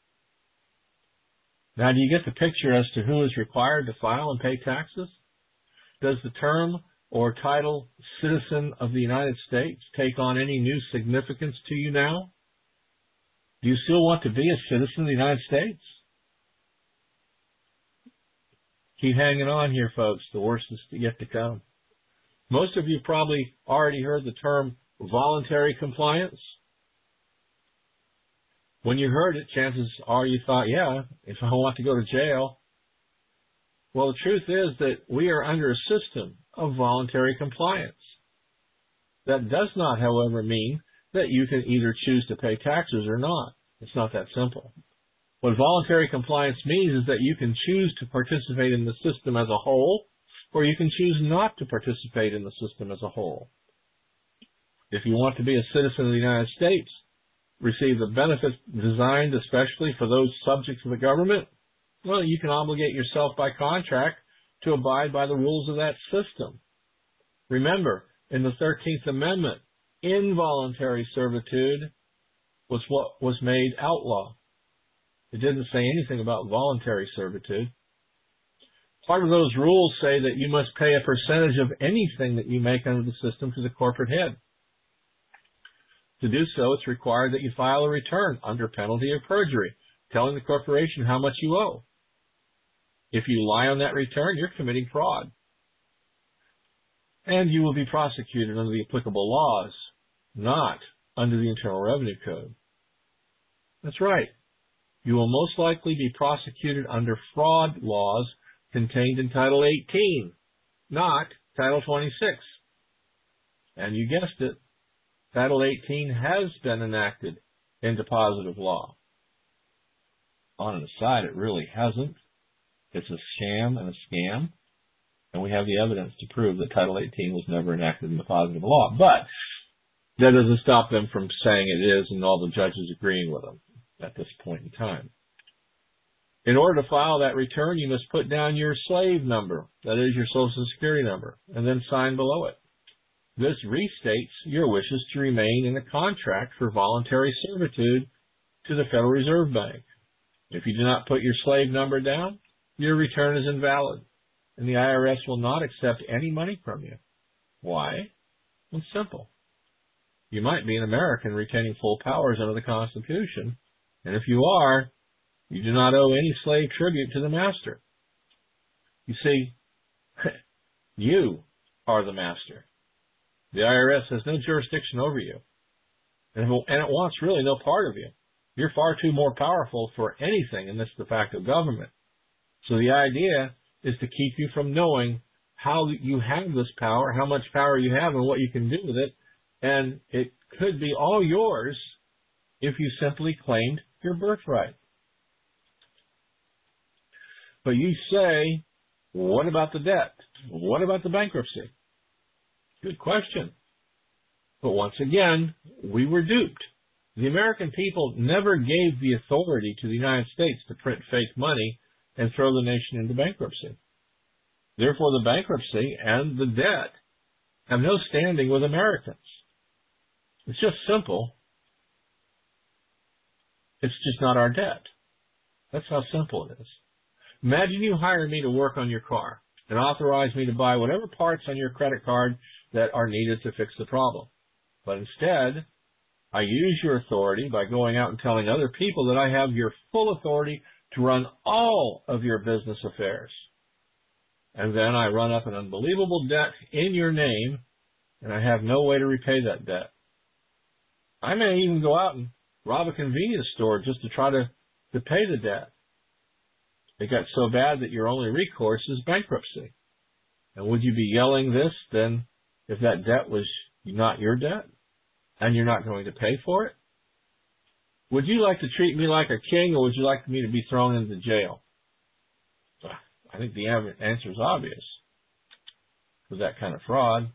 Now, do you get the picture as to who is required to file and pay taxes? Does the term or title citizen of the United States take on any new significance to you now? Do you still want to be a citizen of the United States? Keep hanging on here, folks. The worst is yet to come. Most of you probably already heard the term voluntary compliance. When you heard it, chances are you thought, yeah, if I want to go to jail. Well, the truth is that we are under a system of voluntary compliance. That does not, however, mean that you can either choose to pay taxes or not. It's not that simple. What voluntary compliance means is that you can choose to participate in the system as a whole, or you can choose not to participate in the system as a whole. If you want to be a citizen of the United States, receive the benefits designed especially for those subjects of the government, well, you can obligate yourself by contract to abide by the rules of that system. Remember, in the thirteenth Amendment, involuntary servitude was what was made outlaw. It didn't say anything about voluntary servitude. Part of those rules say that you must pay a percentage of anything that you make under the system to the corporate head. To do so, it's required that you file a return under penalty of perjury, telling the corporation how much you owe. If you lie on that return, you're committing fraud. And you will be prosecuted under the applicable laws, not under the Internal Revenue Code. That's right. You will most likely be prosecuted under fraud laws contained in Title eighteen, not Title twenty-six. And you guessed it, Title eighteen has been enacted into positive law. On an aside, it really hasn't. It's a sham and a scam, and we have the evidence to prove that Title eighteen was never enacted into positive law. But that doesn't stop them from saying it is and all the judges agreeing with them at this point in time. In order to file that return, you must put down your slave number, that is your Social Security number, and then sign below it. This restates your wishes to remain in a contract for voluntary servitude to the Federal Reserve Bank. If you do not put your slave number down, your return is invalid, and the I R S will not accept any money from you. Why? It's simple. You might be an American retaining full powers under the Constitution, and if you are, you do not owe any slave tribute to the master. You see, you are the master. The I R S has no jurisdiction over you, and it wants really no part of you. You're far too more powerful for anything in this de facto government. So the idea is to keep you from knowing how you have this power, how much power you have, and what you can do with it, and it could be all yours if you simply claimed your birthright. But you say, what about the debt? What about the bankruptcy? Good question. But once again, we were duped. The American people never gave the authority to the United States to print fake money and throw the nation into bankruptcy. Therefore, the bankruptcy and the debt have no standing with Americans. It's just simple. It's just not our debt. That's how simple it is. Imagine you hire me to work on your car and authorize me to buy whatever parts on your credit card that are needed to fix the problem. But instead, I use your authority by going out and telling other people that I have your full authority to run all of your business affairs. And then I run up an unbelievable debt in your name, and I have no way to repay that debt. I may even go out and rob a convenience store just to try to, to pay the debt. It got so bad that your only recourse is bankruptcy. And would you be yelling this then if that debt was not your debt and you're not going to pay for it? Would you like to treat me like a king, or would you like me to be thrown into jail? I think the answer is obvious for that kind of fraud.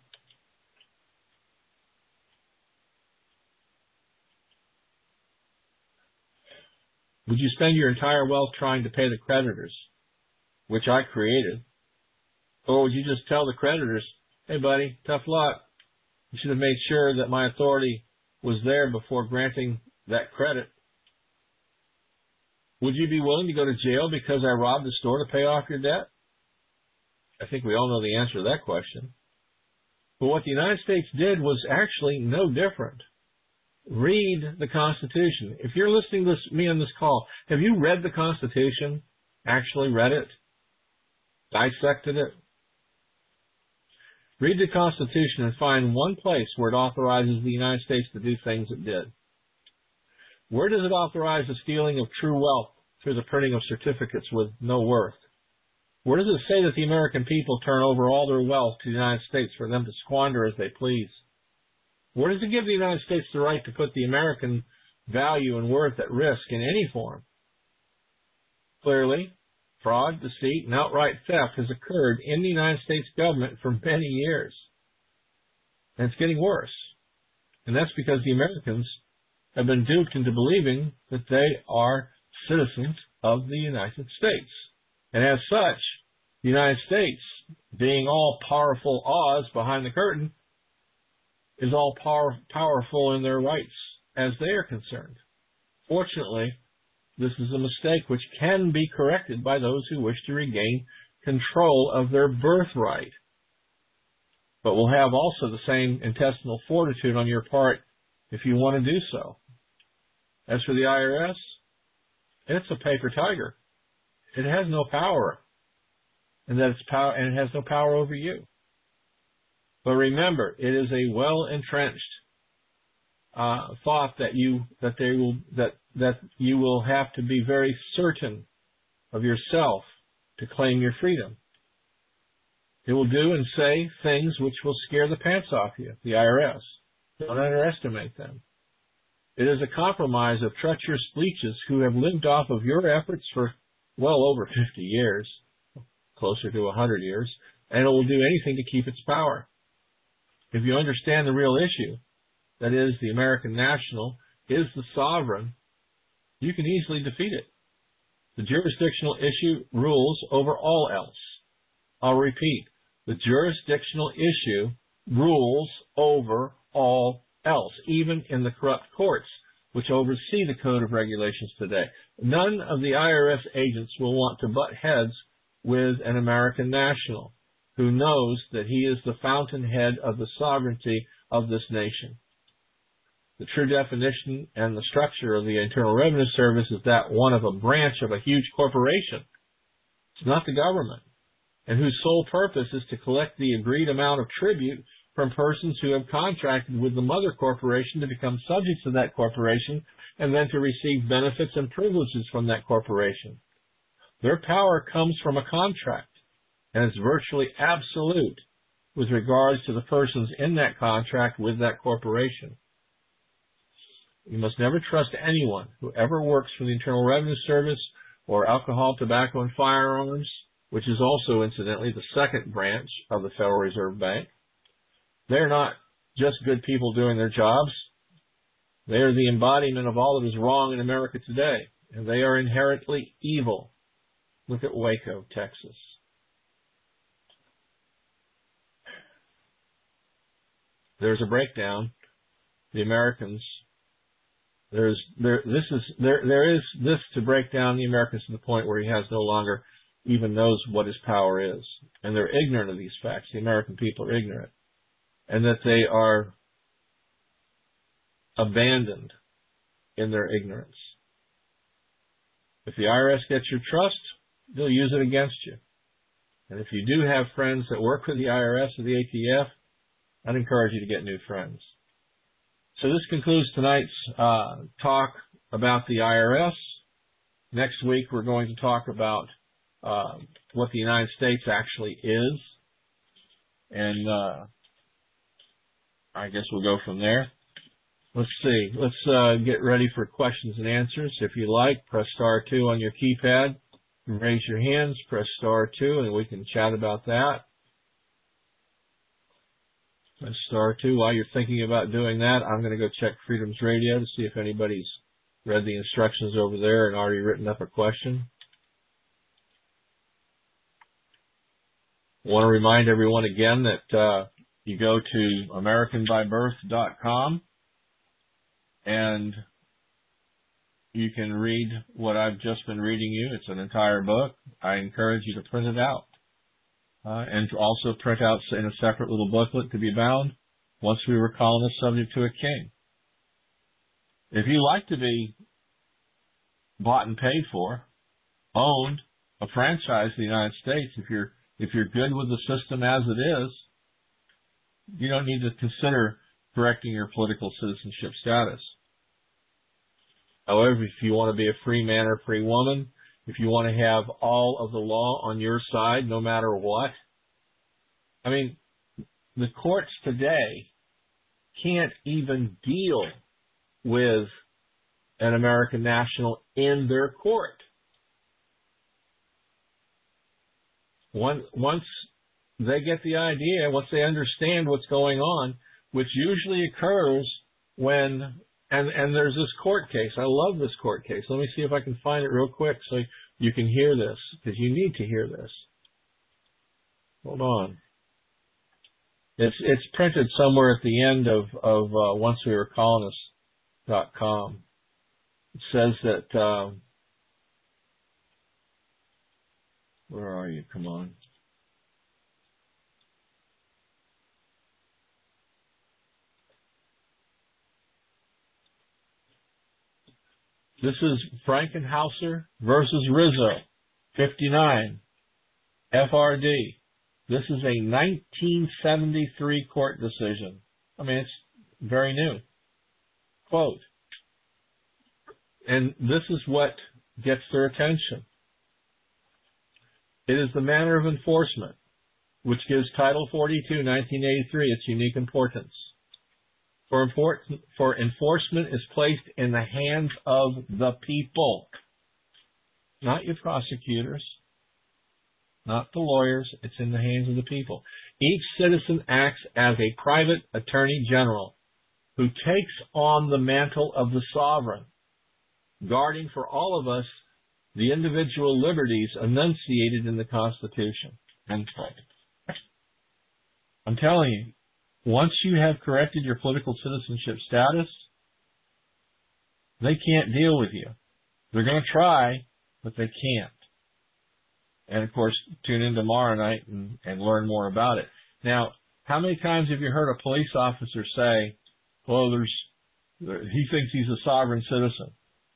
Would you spend your entire wealth trying to pay the creditors, which I created? Or would you just tell the creditors, hey, buddy, tough luck. You should have made sure that my authority was there before granting that credit. Would you be willing to go to jail because I robbed the store to pay off your debt? I think we all know the answer to that question. But what the United States did was actually no different. Read the Constitution. If you're listening to this, me on this call, have you read the Constitution? Actually read it? Dissected it? Read the Constitution and find one place where it authorizes the United States to do things it did. Where does it authorize the stealing of true wealth through the printing of certificates with no worth? Where does it say that the American people turn over all their wealth to the United States for them to squander as they please? Where does it give the United States the right to put the American value and worth at risk in any form? Clearly, fraud, deceit, and outright theft has occurred in the United States government for many years. And it's getting worse. And that's because the Americans have been duped into believing that they are citizens of the United States. And as such, the United States, being all powerful Oz behind the curtain, is all power, powerful in their rights as they are concerned. Fortunately, this is a mistake which can be corrected by those who wish to regain control of their birthright. But will have also the same intestinal fortitude on your part if you want to do so. As for the I R S, it's a paper tiger. It has no power, and that it's power, and it has no power over you. But remember, it is a well-entrenched uh, thought that you that they will that that you will have to be very certain of yourself to claim your freedom. It will do and say things which will scare the pants off you, the I R S. Don't underestimate them. It is a compromise of treacherous leeches who have lived off of your efforts for well over fifty years, closer to one hundred years, and it will do anything to keep its power. If you understand the real issue, that is, the American national is the sovereign, you can easily defeat it. The jurisdictional issue rules over all else. I'll repeat, the jurisdictional issue rules over all else, even in the corrupt courts, which oversee the Code of Regulations today. None of the I R S agents will want to butt heads with an American national who knows that he is the fountainhead of the sovereignty of this nation. The true definition and the structure of the Internal Revenue Service is that one of a branch of a huge corporation. It's not the government, and whose sole purpose is to collect the agreed amount of tribute from persons who have contracted with the mother corporation to become subjects of that corporation and then to receive benefits and privileges from that corporation. Their power comes from a contract, and it's virtually absolute with regards to the persons in that contract with that corporation. You must never trust anyone who ever works for the Internal Revenue Service or Alcohol, Tobacco, and Firearms, which is also, incidentally, the second branch of the Federal Reserve Bank. They're not just good people doing their jobs. They are the embodiment of all that is wrong in America today, and they are inherently evil. Look at Waco, Texas. There's a breakdown. The Americans, there's there this is there there is this to break down the Americans to the point where he has no longer even knows what his power is, and they're ignorant of these facts. The American people are ignorant, and that they are abandoned in their ignorance. If the I R S gets your trust, they'll use it against you. And if you do have friends that work for the I R S or the A T F, I'd encourage you to get new friends. So this concludes tonight's uh, talk about the I R S. Next week we're going to talk about uh, what the United States actually is. And uh, I guess we'll go from there. Let's see. Let's uh, get ready for questions and answers. If you like, press star two on your keypad. Raise your hands, press star two, and we can chat about that. Press star two. While you're thinking about doing that, I'm going to go check Freedom's Radio to see if anybody's read the instructions over there and already written up a question. I want to remind everyone again that uh, you go to American by birth dot com and you can read what I've just been reading you. It's an entire book. I encourage you to print it out. Uh, and to also print out in a separate little booklet to be bound, Once We Were Colonists Subject to a King. If you like to be bought and paid for, owned, a franchise in the United States, if you're if you're good with the system as it is, you don't need to consider correcting your political citizenship status. However, if you want to be a free man or free woman, if you want to have all of the law on your side, no matter what, I mean, the courts today can't even deal with an American national in their court. once once they get the idea, once they understand what's going on, which usually occurs when, and, and there's this court case. I love this court case. Let me see if I can find it real quick so you can hear this, because you need to hear this. Hold on. It's it's printed somewhere at the end of, of uh, once we were colonists dot com. It says that, uh, where are you? Come on. This is Frankenhauser versus Rizzo, fifty-nine, F R D. This is a nineteen seventy-three court decision. I mean, it's very new. Quote, and this is what gets their attention. It is the manner of enforcement, which gives Title forty-two, nineteen eighty-three, its unique importance. For, enfor- for enforcement is placed in the hands of the people, not your prosecutors, not the lawyers. It's in the hands of the people. Each citizen acts as a private attorney general who takes on the mantle of the sovereign, guarding for all of us the individual liberties enunciated in the Constitution. And I'm telling you, once you have corrected your political citizenship status, they can't deal with you. They're going to try, but they can't. And, of course, tune in tomorrow night and, and learn more about it. Now, how many times have you heard a police officer say, well, there's, he thinks he's a sovereign citizen?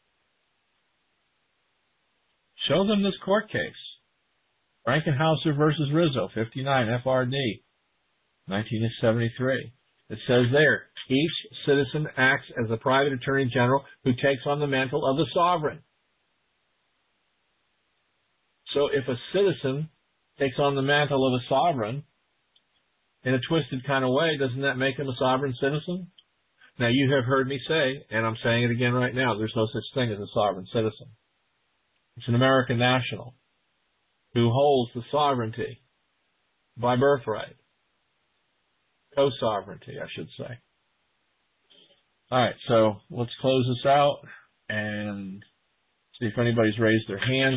Show them this court case. Frankenhauser versus Rizzo, fifty-nine, F R D, nineteen seventy-three. It says there, each citizen acts as a private attorney general who takes on the mantle of the sovereign. So if a citizen takes on the mantle of a sovereign in a twisted kind of way, doesn't that make him a sovereign citizen? Now, you have heard me say, and I'm saying it again right now, there's no such thing as a sovereign citizen. It's an American national who holds the sovereignty by birthright. Co-sovereignty, I should say. All right, so let's close this out and see if anybody's raised their hands.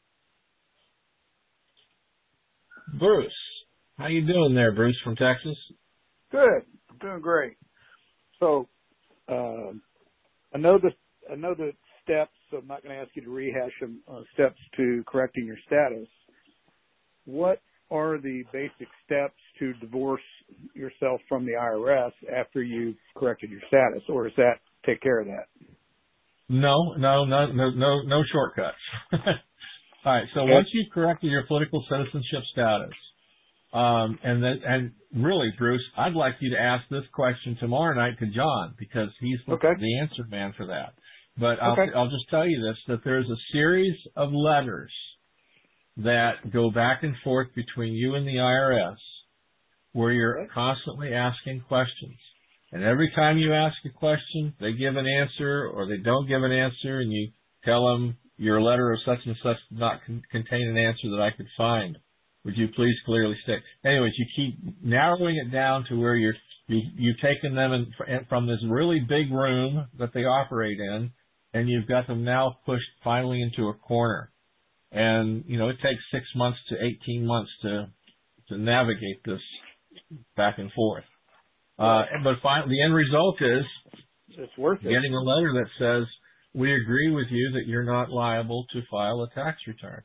Bruce, how you doing there, Bruce from Texas? Good, I'm doing great. So, uh, I know the I know the steps. So I'm not going to ask you to rehash them. Uh, steps to correcting your status. What are the basic steps to divorce yourself from the I R S after you've corrected your status, or does that take care of that? No, no, no, no, no, no shortcuts. All right. So okay. Once you've corrected your political citizenship status, um, and then, and really, Bruce, I'd like you to ask this question tomorrow night to John because he's okay. the answer man for that. But I'll, okay. I'll just tell you this: that there's a series of letters that go back and forth between you and the I R S, where you're constantly asking questions. And every time you ask a question, they give an answer or they don't give an answer, and you tell them your letter of such and such did not con- contain an answer that I could find. Would you please clearly state? Anyways, you keep narrowing it down to where you're, you, you've taken them in, from this really big room that they operate in, and you've got them now pushed finally into a corner. And, you know, it takes six months to eighteen months to to navigate this back and forth. Uh, but finally, the end result is it's worth it. Getting a letter that says, we agree with you that you're not liable to file a tax return.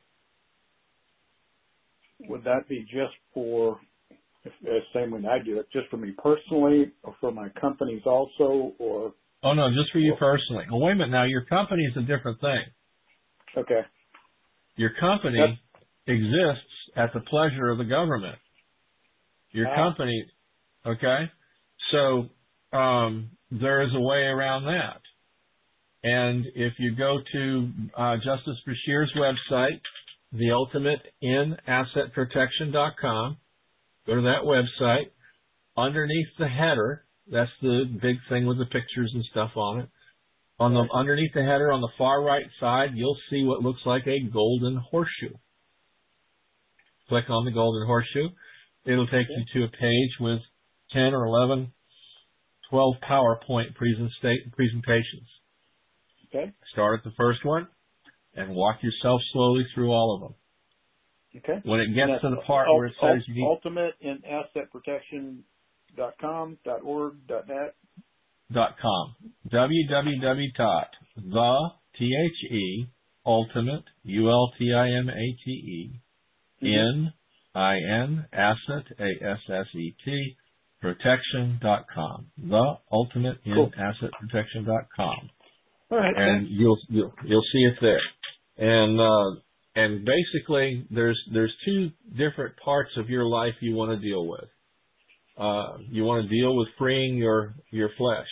Would that be just for, if, uh, same when I do it, just for me personally or for my companies also, or? Oh, no, just for you or, personally. Well, wait a minute. Now, your company is a different thing. Okay. Your company That's, exists at the pleasure of the government. Your uh, company, okay? So um, there is a way around that. And if you go to uh, Justice Bashir's website, the ultimate in asset protection dot com, go to that website. Underneath the header, that's the big thing with the pictures and stuff on it. On the underneath the header on the far right side, you'll see what looks like a golden horseshoe. click on the golden horseshoe. It'll take Okay. you to a page with ten or eleven, twelve PowerPoint presenta- presentations. Okay. Start at the first one and walk yourself slowly through all of them. Okay. When it And gets that's to the part ul- where it says ul- you need ultimate in asset protection dot com, .org, .net. dot com, w w w dot the T H E ultimate U L T I M A T E N I N asset A S S E T protection dot com. The ultimate in Cool. asset protection dot com. All right. And thanks. you'll you'll you'll see it there. And uh and basically there's there's two different parts of your life you want to deal with. Uh you want to deal with freeing your your flesh.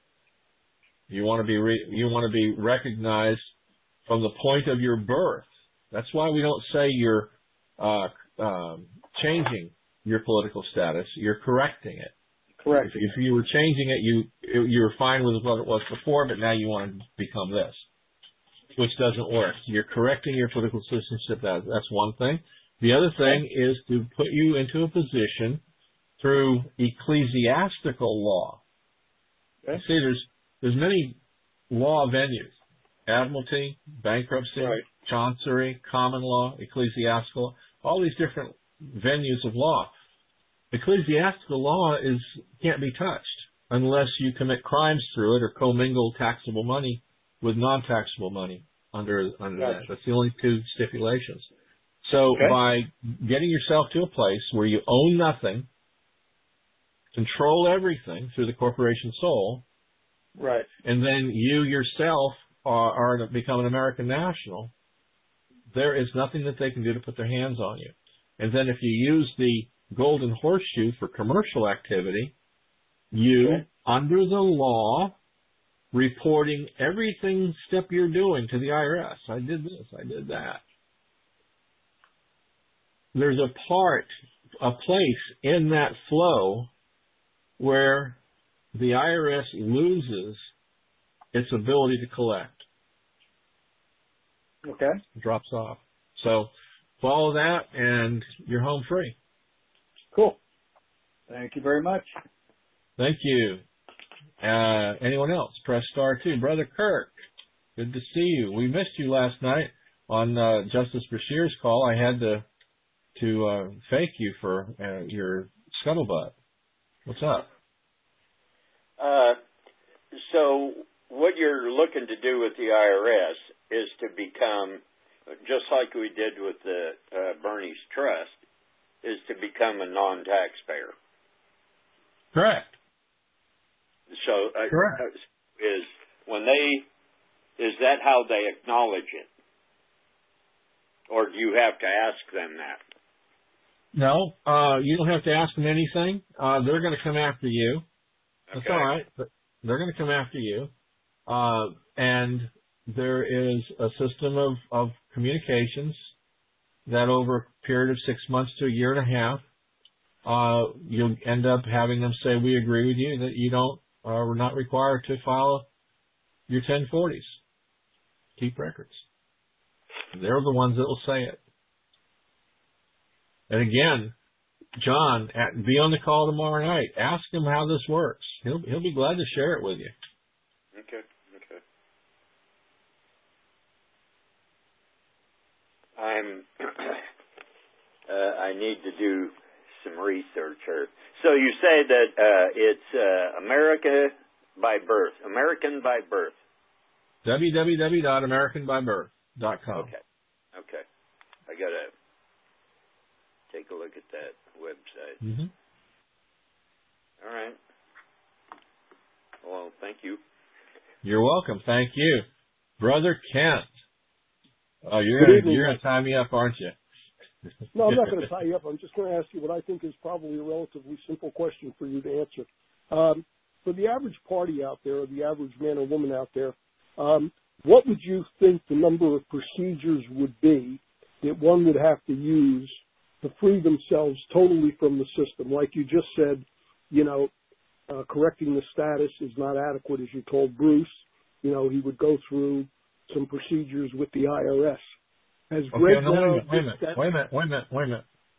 You want to be re- you want to be recognized from the point of your birth. That's why we don't say you're uh, um, changing your political status. You're correcting it. Correct. If, if you were changing it, you you were fine with what it was before, but now you want to become this, which doesn't work. You're correcting your political citizenship. That, that's one thing. The other thing is to put you into a position through ecclesiastical law. Okay. See, there's there's many law venues: admiralty, bankruptcy, Right. chancery, common law, ecclesiastical. All these different venues of law. Ecclesiastical law is can't be touched unless you commit crimes through it or commingle taxable money with non-taxable money under under Gotcha. that. That's the only two stipulations. So Okay. by getting yourself to a place where you own nothing, control everything through the corporation soul, Right. and then you yourself are, are to become an American national, there is nothing that they can do to put their hands on you. And then if you use the golden horseshoe for commercial activity, you, Okay. under the law, reporting everything step you're doing to the I R S. I did this, I did that. There's a part, a place in that flow where the I R S loses its ability to collect. Okay. It drops off. So follow that and you're home free. Cool. Thank you very much. Thank you. Uh, anyone else? Press star two. Brother Kirk, good to see you. We missed you last night on uh, Justice Bashir's call. I had to to uh, fake you for uh, your scuttlebutt. What's up? Uh, so what you're looking to do with the I R S is to become, just like we did with the uh, Bernie's Trust, is to become a non-taxpayer. Correct. So uh, Correct. is when they, is that how they acknowledge it? Or do you have to ask them that? No, uh, you don't have to ask them anything. Uh, they're going to come after you. That's Okay. all right. But they're going to come after you. Uh, and there is a system of, of communications that over a period of six months to a year and a half, uh, you'll end up having them say, we agree with you that you don't, uh, we're not required to file your ten forties. Keep records. They're the ones that will say it. And again, John, at, be on the call tomorrow night. Ask him how this works. He'll he'll be glad to share it with you. Okay, okay. I'm, uh, I need to do some research here. So you say that uh, it's uh, America by birth, American by birth. w w w dot american by birth dot com. Okay, okay. I got to take a look at that website. Mm-hmm. All right. Well, thank you. You're welcome. Thank you. Brother Kent. Oh, you're Good gonna, evening, you're Mike. gonna tie me up, aren't you? No, I'm not going to tie you up. I'm just going to ask you what I think is probably a relatively simple question for you to answer. Um, for the average party out there, or the average man or woman out there, um, what would you think the number of procedures would be that one would have to use to free themselves totally from the system? Like you just said, you know, uh, correcting the status is not adequate, as you told Bruce. You know, he would go through some procedures with the I R S. Has Okay, Greg no, now wait a minute, wait a minute, that- wait a minute, wait a minute, wait a minute.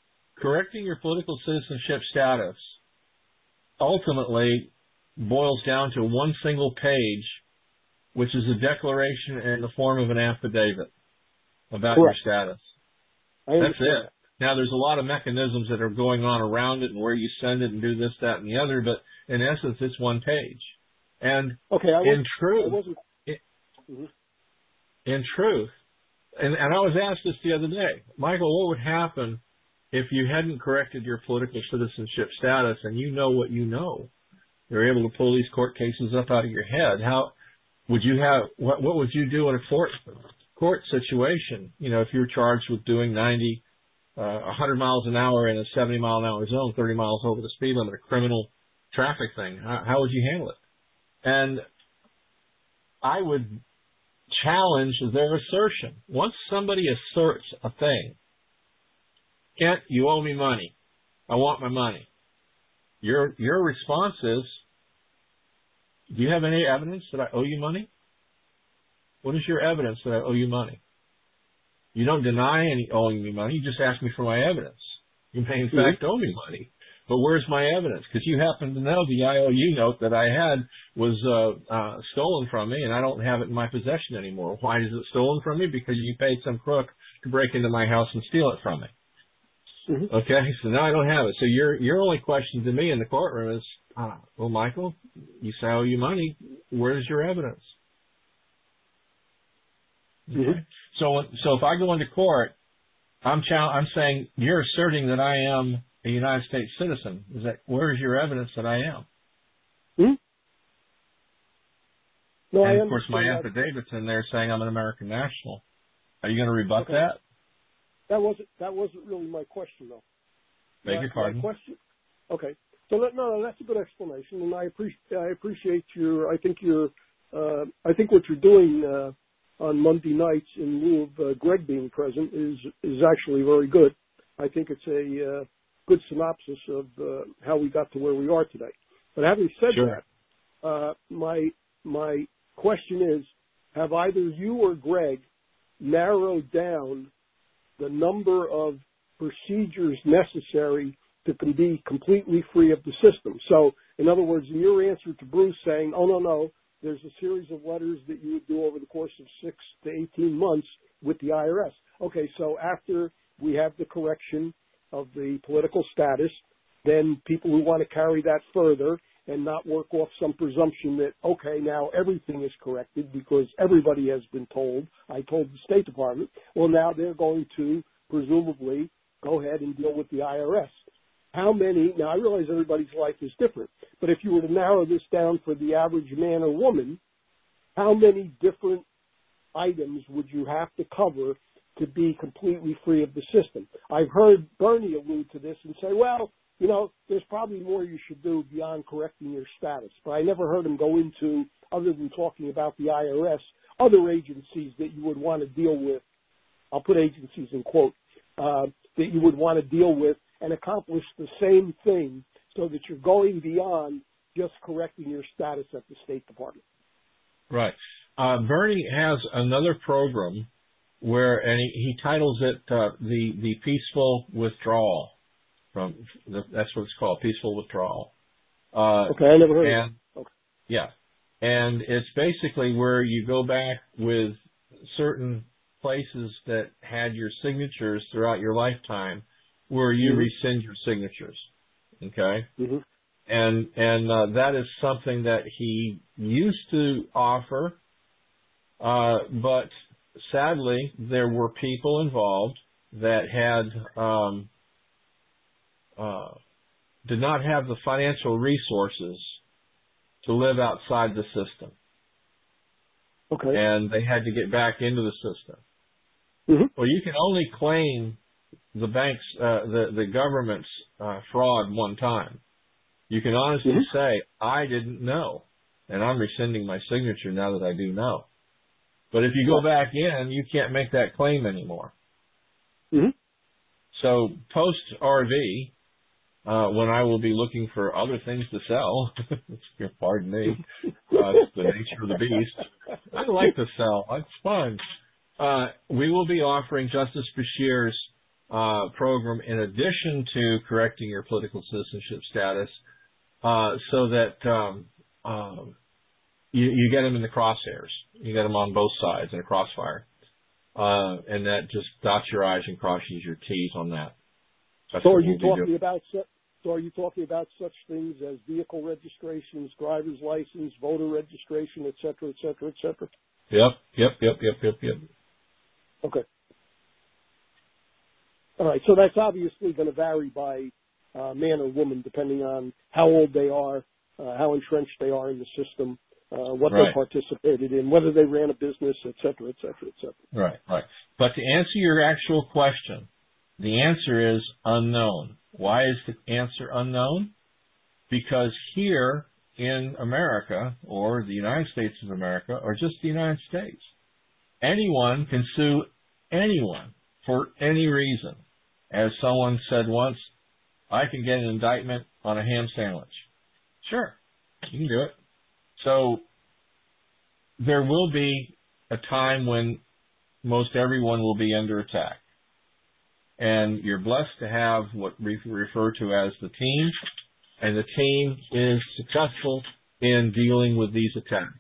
correcting your political citizenship status ultimately boils down to one single page, which is a declaration in the form of an affidavit about Correct. your status. That's it. Now, there's a lot of mechanisms that are going on around it and where you send it and do this, that, and the other, but in essence, it's one page. And okay, I in truth, I wasn't... in, mm-hmm. in truth, and, and I was asked this the other day, Michael, what would happen if you hadn't corrected your political citizenship status and you know what you know? You're able to pull these court cases up out of your head. How would you have, what, what would you do in a court, court situation? You know, if you're charged with doing ninety, uh, one hundred miles an hour in a seventy mile an hour zone, thirty miles over the speed limit, a criminal traffic thing, how, how would you handle it? And I would challenge their assertion. Once somebody asserts a thing, Kent, you owe me money. I want my money. Your your response is, do you have any evidence that I owe you money? What is your evidence that I owe you money? You don't deny any owing me money. You just ask me for my evidence. You may, in mm-hmm. fact, owe me money. But where's my evidence? Because you happen to know the I O U note that I had was uh, uh, stolen from me, and I don't have it in my possession anymore. Why is it stolen from me? Because you paid some crook to break into my house and steal it from me. Mm-hmm. Okay, so now I don't have it. So your your only question to me in the courtroom is, uh, well, Michael, you say I owe you money. Where's your evidence? Okay. Mm-hmm. So so if I go into court, I'm chal- I'm saying you're asserting that I am a United States citizen. Is that where is your evidence that I am? Hmm? No, and I of course, my that. affidavit's in there saying I'm an American national. Are you going to rebut okay. that? That wasn't that wasn't really my question, though. Beg my, your pardon. My question. Okay, so that, no, no, that's a good explanation, and I appreciate I appreciate your. I think you're. Uh, I think what you're doing uh, on Monday nights in lieu of uh, Greg being present is is actually very good. I think it's a uh, good synopsis of uh, how we got to where we are today. But having said sure. that, uh, my my question is: have either you or Greg narrowed down the number of procedures necessary to be completely free of the system? So, in other words, in your answer to Bruce saying, oh, no, no, there's a series of letters that you would do over the course of six to eighteen months with the I R S. Okay, so after we have the correction of the political status, then people who want to carry that further and not work off some presumption that, okay, now everything is corrected because everybody has been told, I told the State Department, well, now they're going to presumably go ahead and deal with the I R S. How many, now I realize everybody's life is different, but if you were to narrow this down for the average man or woman, how many different items would you have to cover to be completely free of the system? I've heard Bernie allude to this and say, well, you know, there's probably more you should do beyond correcting your status. But I never heard him go into, other than talking about the I R S, other agencies that you would want to deal with. I'll put agencies in quote, uh, that you would want to deal with and accomplish the same thing so that you're going beyond just correcting your status at the State Department. Right. Uh, Bernie has another program where, and he, he titles it uh, the the peaceful withdrawal. From the, that's what it's called, peaceful withdrawal. Uh, okay, I never heard and, of it. Okay. Yeah, and it's basically where you go back with certain places that had your signatures throughout your lifetime, where you mm-hmm. rescind your signatures. Okay, mm-hmm. and and uh, that is something that he used to offer, uh, but sadly there were people involved that had. Um, Uh, did not have the financial resources to live outside the system. Okay. And they had to get back into the system. Mm-hmm. Well, you can only claim the bank's, uh, the, the government's uh, fraud one time. You can honestly mm-hmm. say, I didn't know, and I'm rescinding my signature now that I do know. But if you go back in, you can't make that claim anymore. Mm-hmm. So post-R V, Uh, when I will be looking for other things to sell, pardon me, uh, it's the nature of the beast. I like to sell. It's fun. Uh, we will be offering Justice Bashir's uh, program in addition to correcting your political citizenship status, uh, so that um, um, you, you get them in the crosshairs. You get them on both sides in a crossfire. Uh, and that just dots your I's and crosses your T's on that. That's so what are you we'll talking about su- so are you talking about such things as vehicle registrations, driver's license, voter registration, et cetera, et cetera, et cetera? Yep, yep, yep, yep, yep, yep. Okay. All right. So that's obviously going to vary by uh, man or woman, depending on how old they are, uh, how entrenched they are in the system, uh, what Right. they participated in, whether they ran a business, et cetera, et cetera, et cetera. Right, right. But to answer your actual question, the answer is unknown. Why is the answer unknown? Because here in America, or the United States of America, or just the United States, anyone can sue anyone for any reason. As someone said once, I can get an indictment on a ham sandwich. Sure, you can do it. So there will be a time when most everyone will be under attack. And you're blessed to have what we refer to as the team, and the team is successful in dealing with these attacks.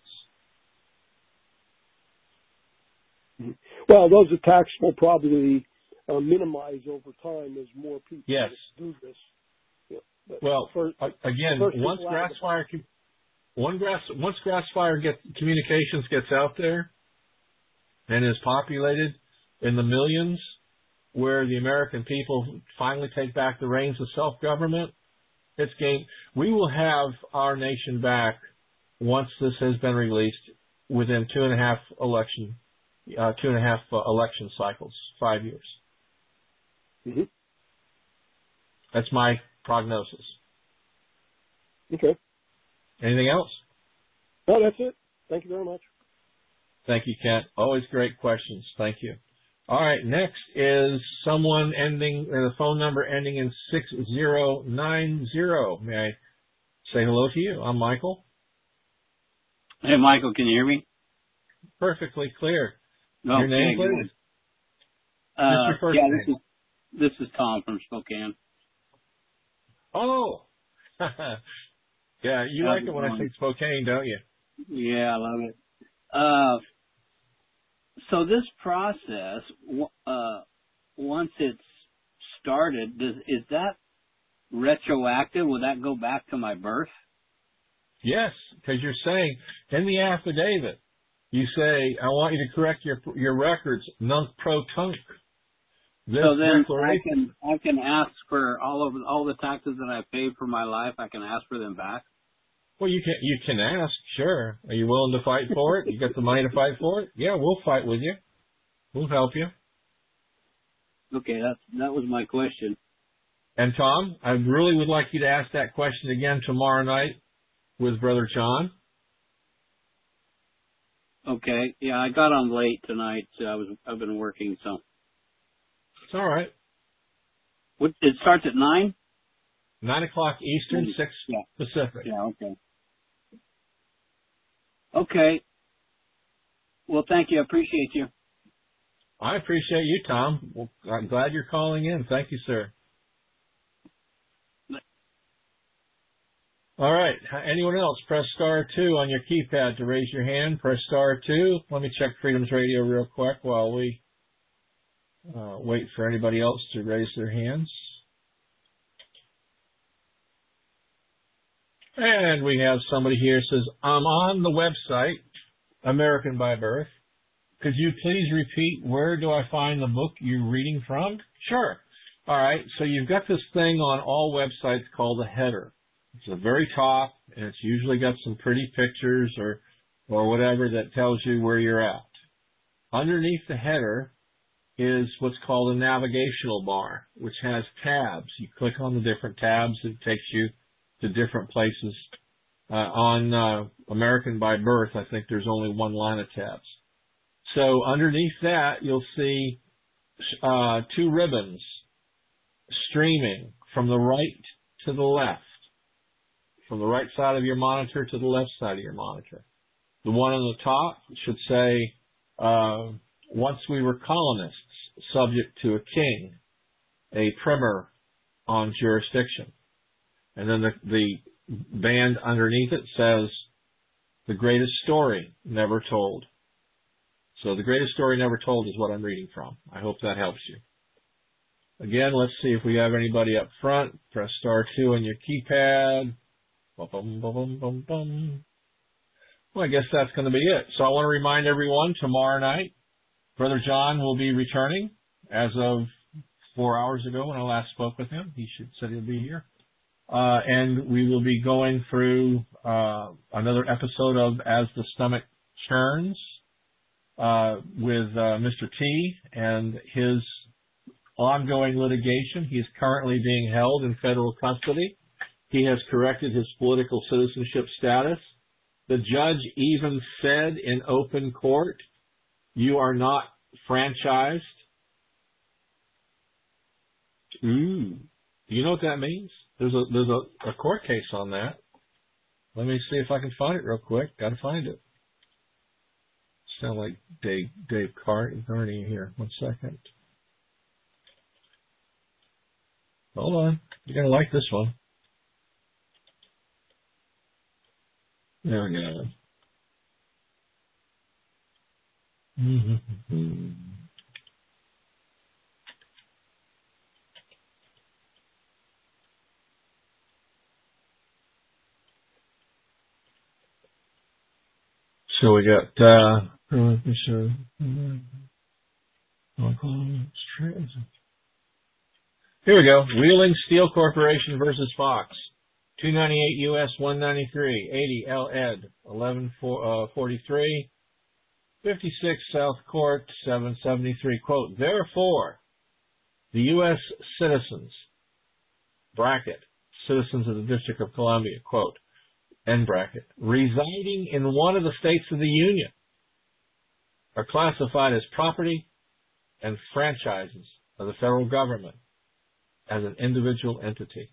Well, those attacks will probably uh, minimize over time as more people Yes. do this. Yeah, but Well, first, again, first once people out of the- Grassfire, one grass, once Grassfire get, communications gets out there and is populated in the millions, where the American people finally take back the reins of self-government, it's game. We will have our nation back once this has been released within two and a half election, uh, two and a half uh, election cycles, five years. Mm-hmm. That's my prognosis. Okay. Anything else? No, that's it. Thank you very much. Thank you, Kent. Always great questions. Thank you. All right, next is someone ending, uh, the phone number ending in six zero nine zero. May I say hello to you? I'm Michael. Hey, Michael, can you hear me? Perfectly clear. Okay, Your name, please? Uh, Just your first yeah, name. this is, this is Tom from Spokane. Oh! Yeah, you How's like it it when I going? say Spokane, don't you? Yeah, I love it. Uh, so this process, uh, once it's started, does, is that retroactive? Will that go back to my birth? Yes, because you're saying in the affidavit, you say, I want you to correct your your records, nunc pro tunc. This So then I declaration, can I can ask for all of all the taxes that I paid for my life. I can ask for them back. well, you can you can ask, sure. Are you willing to fight for it? You got the money to fight for it? Yeah, we'll fight with you. We'll help you. Okay, that's that was my question. And Tom, I really would like you to ask that question again tomorrow night with Brother John. Okay, yeah, I got on late tonight. So I was I've been working, so It's all right. what, it starts at nine. Nine o'clock Eastern, six Yeah. Pacific. Yeah. Okay. Okay. Well, thank you. I appreciate you. I appreciate you, Tom. Well, I'm glad you're calling in. Thank you, sir. All right. Anyone else? Press star two on your keypad to raise your hand. Press star two. Let me check Freedom's Radio real quick while we uh, wait for anybody else to raise their hands. And we have somebody here who says, I'm on the website, American by Birth. Could you please repeat, where do I find the book you're reading from? Sure. All right. So you've got this thing on all websites called a header. It's the very top, and it's usually got some pretty pictures or, or whatever that tells you where you're at. Underneath the header is what's called a navigational bar, which has tabs. You click on the different tabs, it takes you to different places. Uh, on uh, American by Birth, I think there's only one line of tabs. So underneath that, you'll see uh, two ribbons streaming from the right to the left, from the right side of your monitor to the left side of your monitor. The one on the top should say, uh, once we were colonists, subject to a king. a primer on jurisdiction. And then the, the band underneath it says, the greatest story never told. So the greatest story never told is what I'm reading from. I hope that helps you. Again, let's see if we have anybody up front. Press star two on your keypad. Bum, bum, bum, bum, bum, bum. Well, I guess that's going to be it. So I want to remind everyone, tomorrow night, Brother John will be returning as of four hours ago when I last spoke with him. He should said he'll be here. Uh, and we will be going through uh, another episode of As the Stomach Churns uh, with uh, Mister T and his ongoing litigation. He is currently being held in federal custody. He has corrected his political citizenship status. The judge even said in open court, you are not franchised. Ooh. Do you know what that means? There's a there's a, a court case on that. Let me see if I can find it real quick. Got to find it. Sound like Dave Dave Carney here. One second. Hold on. You're gonna like this one. There we go. Mm-hmm. So we got, uh, here we go. Wheeling Steel Corporation versus Fox. two ninety-eight U S one ninety-three, eighty L Ed, eleven forty-three, fifty-six South Court, seven seventy-three. Quote, therefore, the U S citizens, bracket, citizens of the District of Columbia, quote, end bracket, residing in one of the states of the Union are classified as property and franchises of the federal government as an individual entity.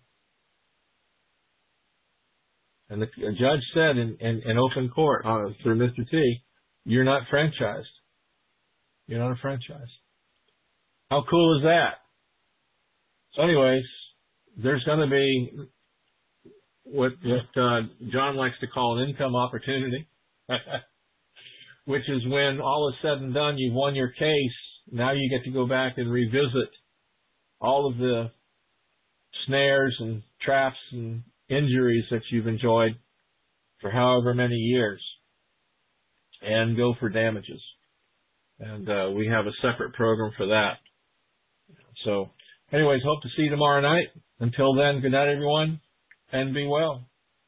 And the judge said in, in, in open court uh, through Mister T, you're not franchised. You're not a franchise. How cool is that? So anyways, there's going to be what, what uh, John likes to call an income opportunity, which is when all is said and done, you've won your case. Now you get to go back and revisit all of the snares and traps and injuries that you've enjoyed for however many years and go for damages. And uh, we have a separate program for that. So anyways, hope to see you tomorrow night. Until then, good night, everyone, and be well.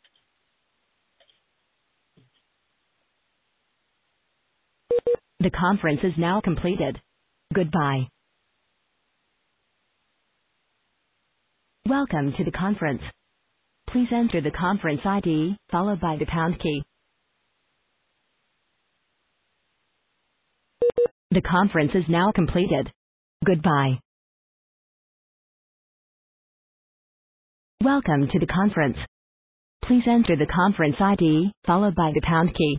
The conference is now completed. Goodbye. Welcome to the conference. Please enter the conference I D, followed by the pound key. The conference is now completed. Goodbye. Welcome to the conference. Please enter the conference I D, followed by the pound key.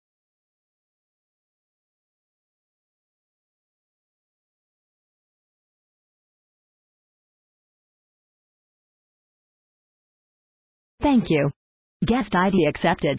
Thank you. Guest I D accepted.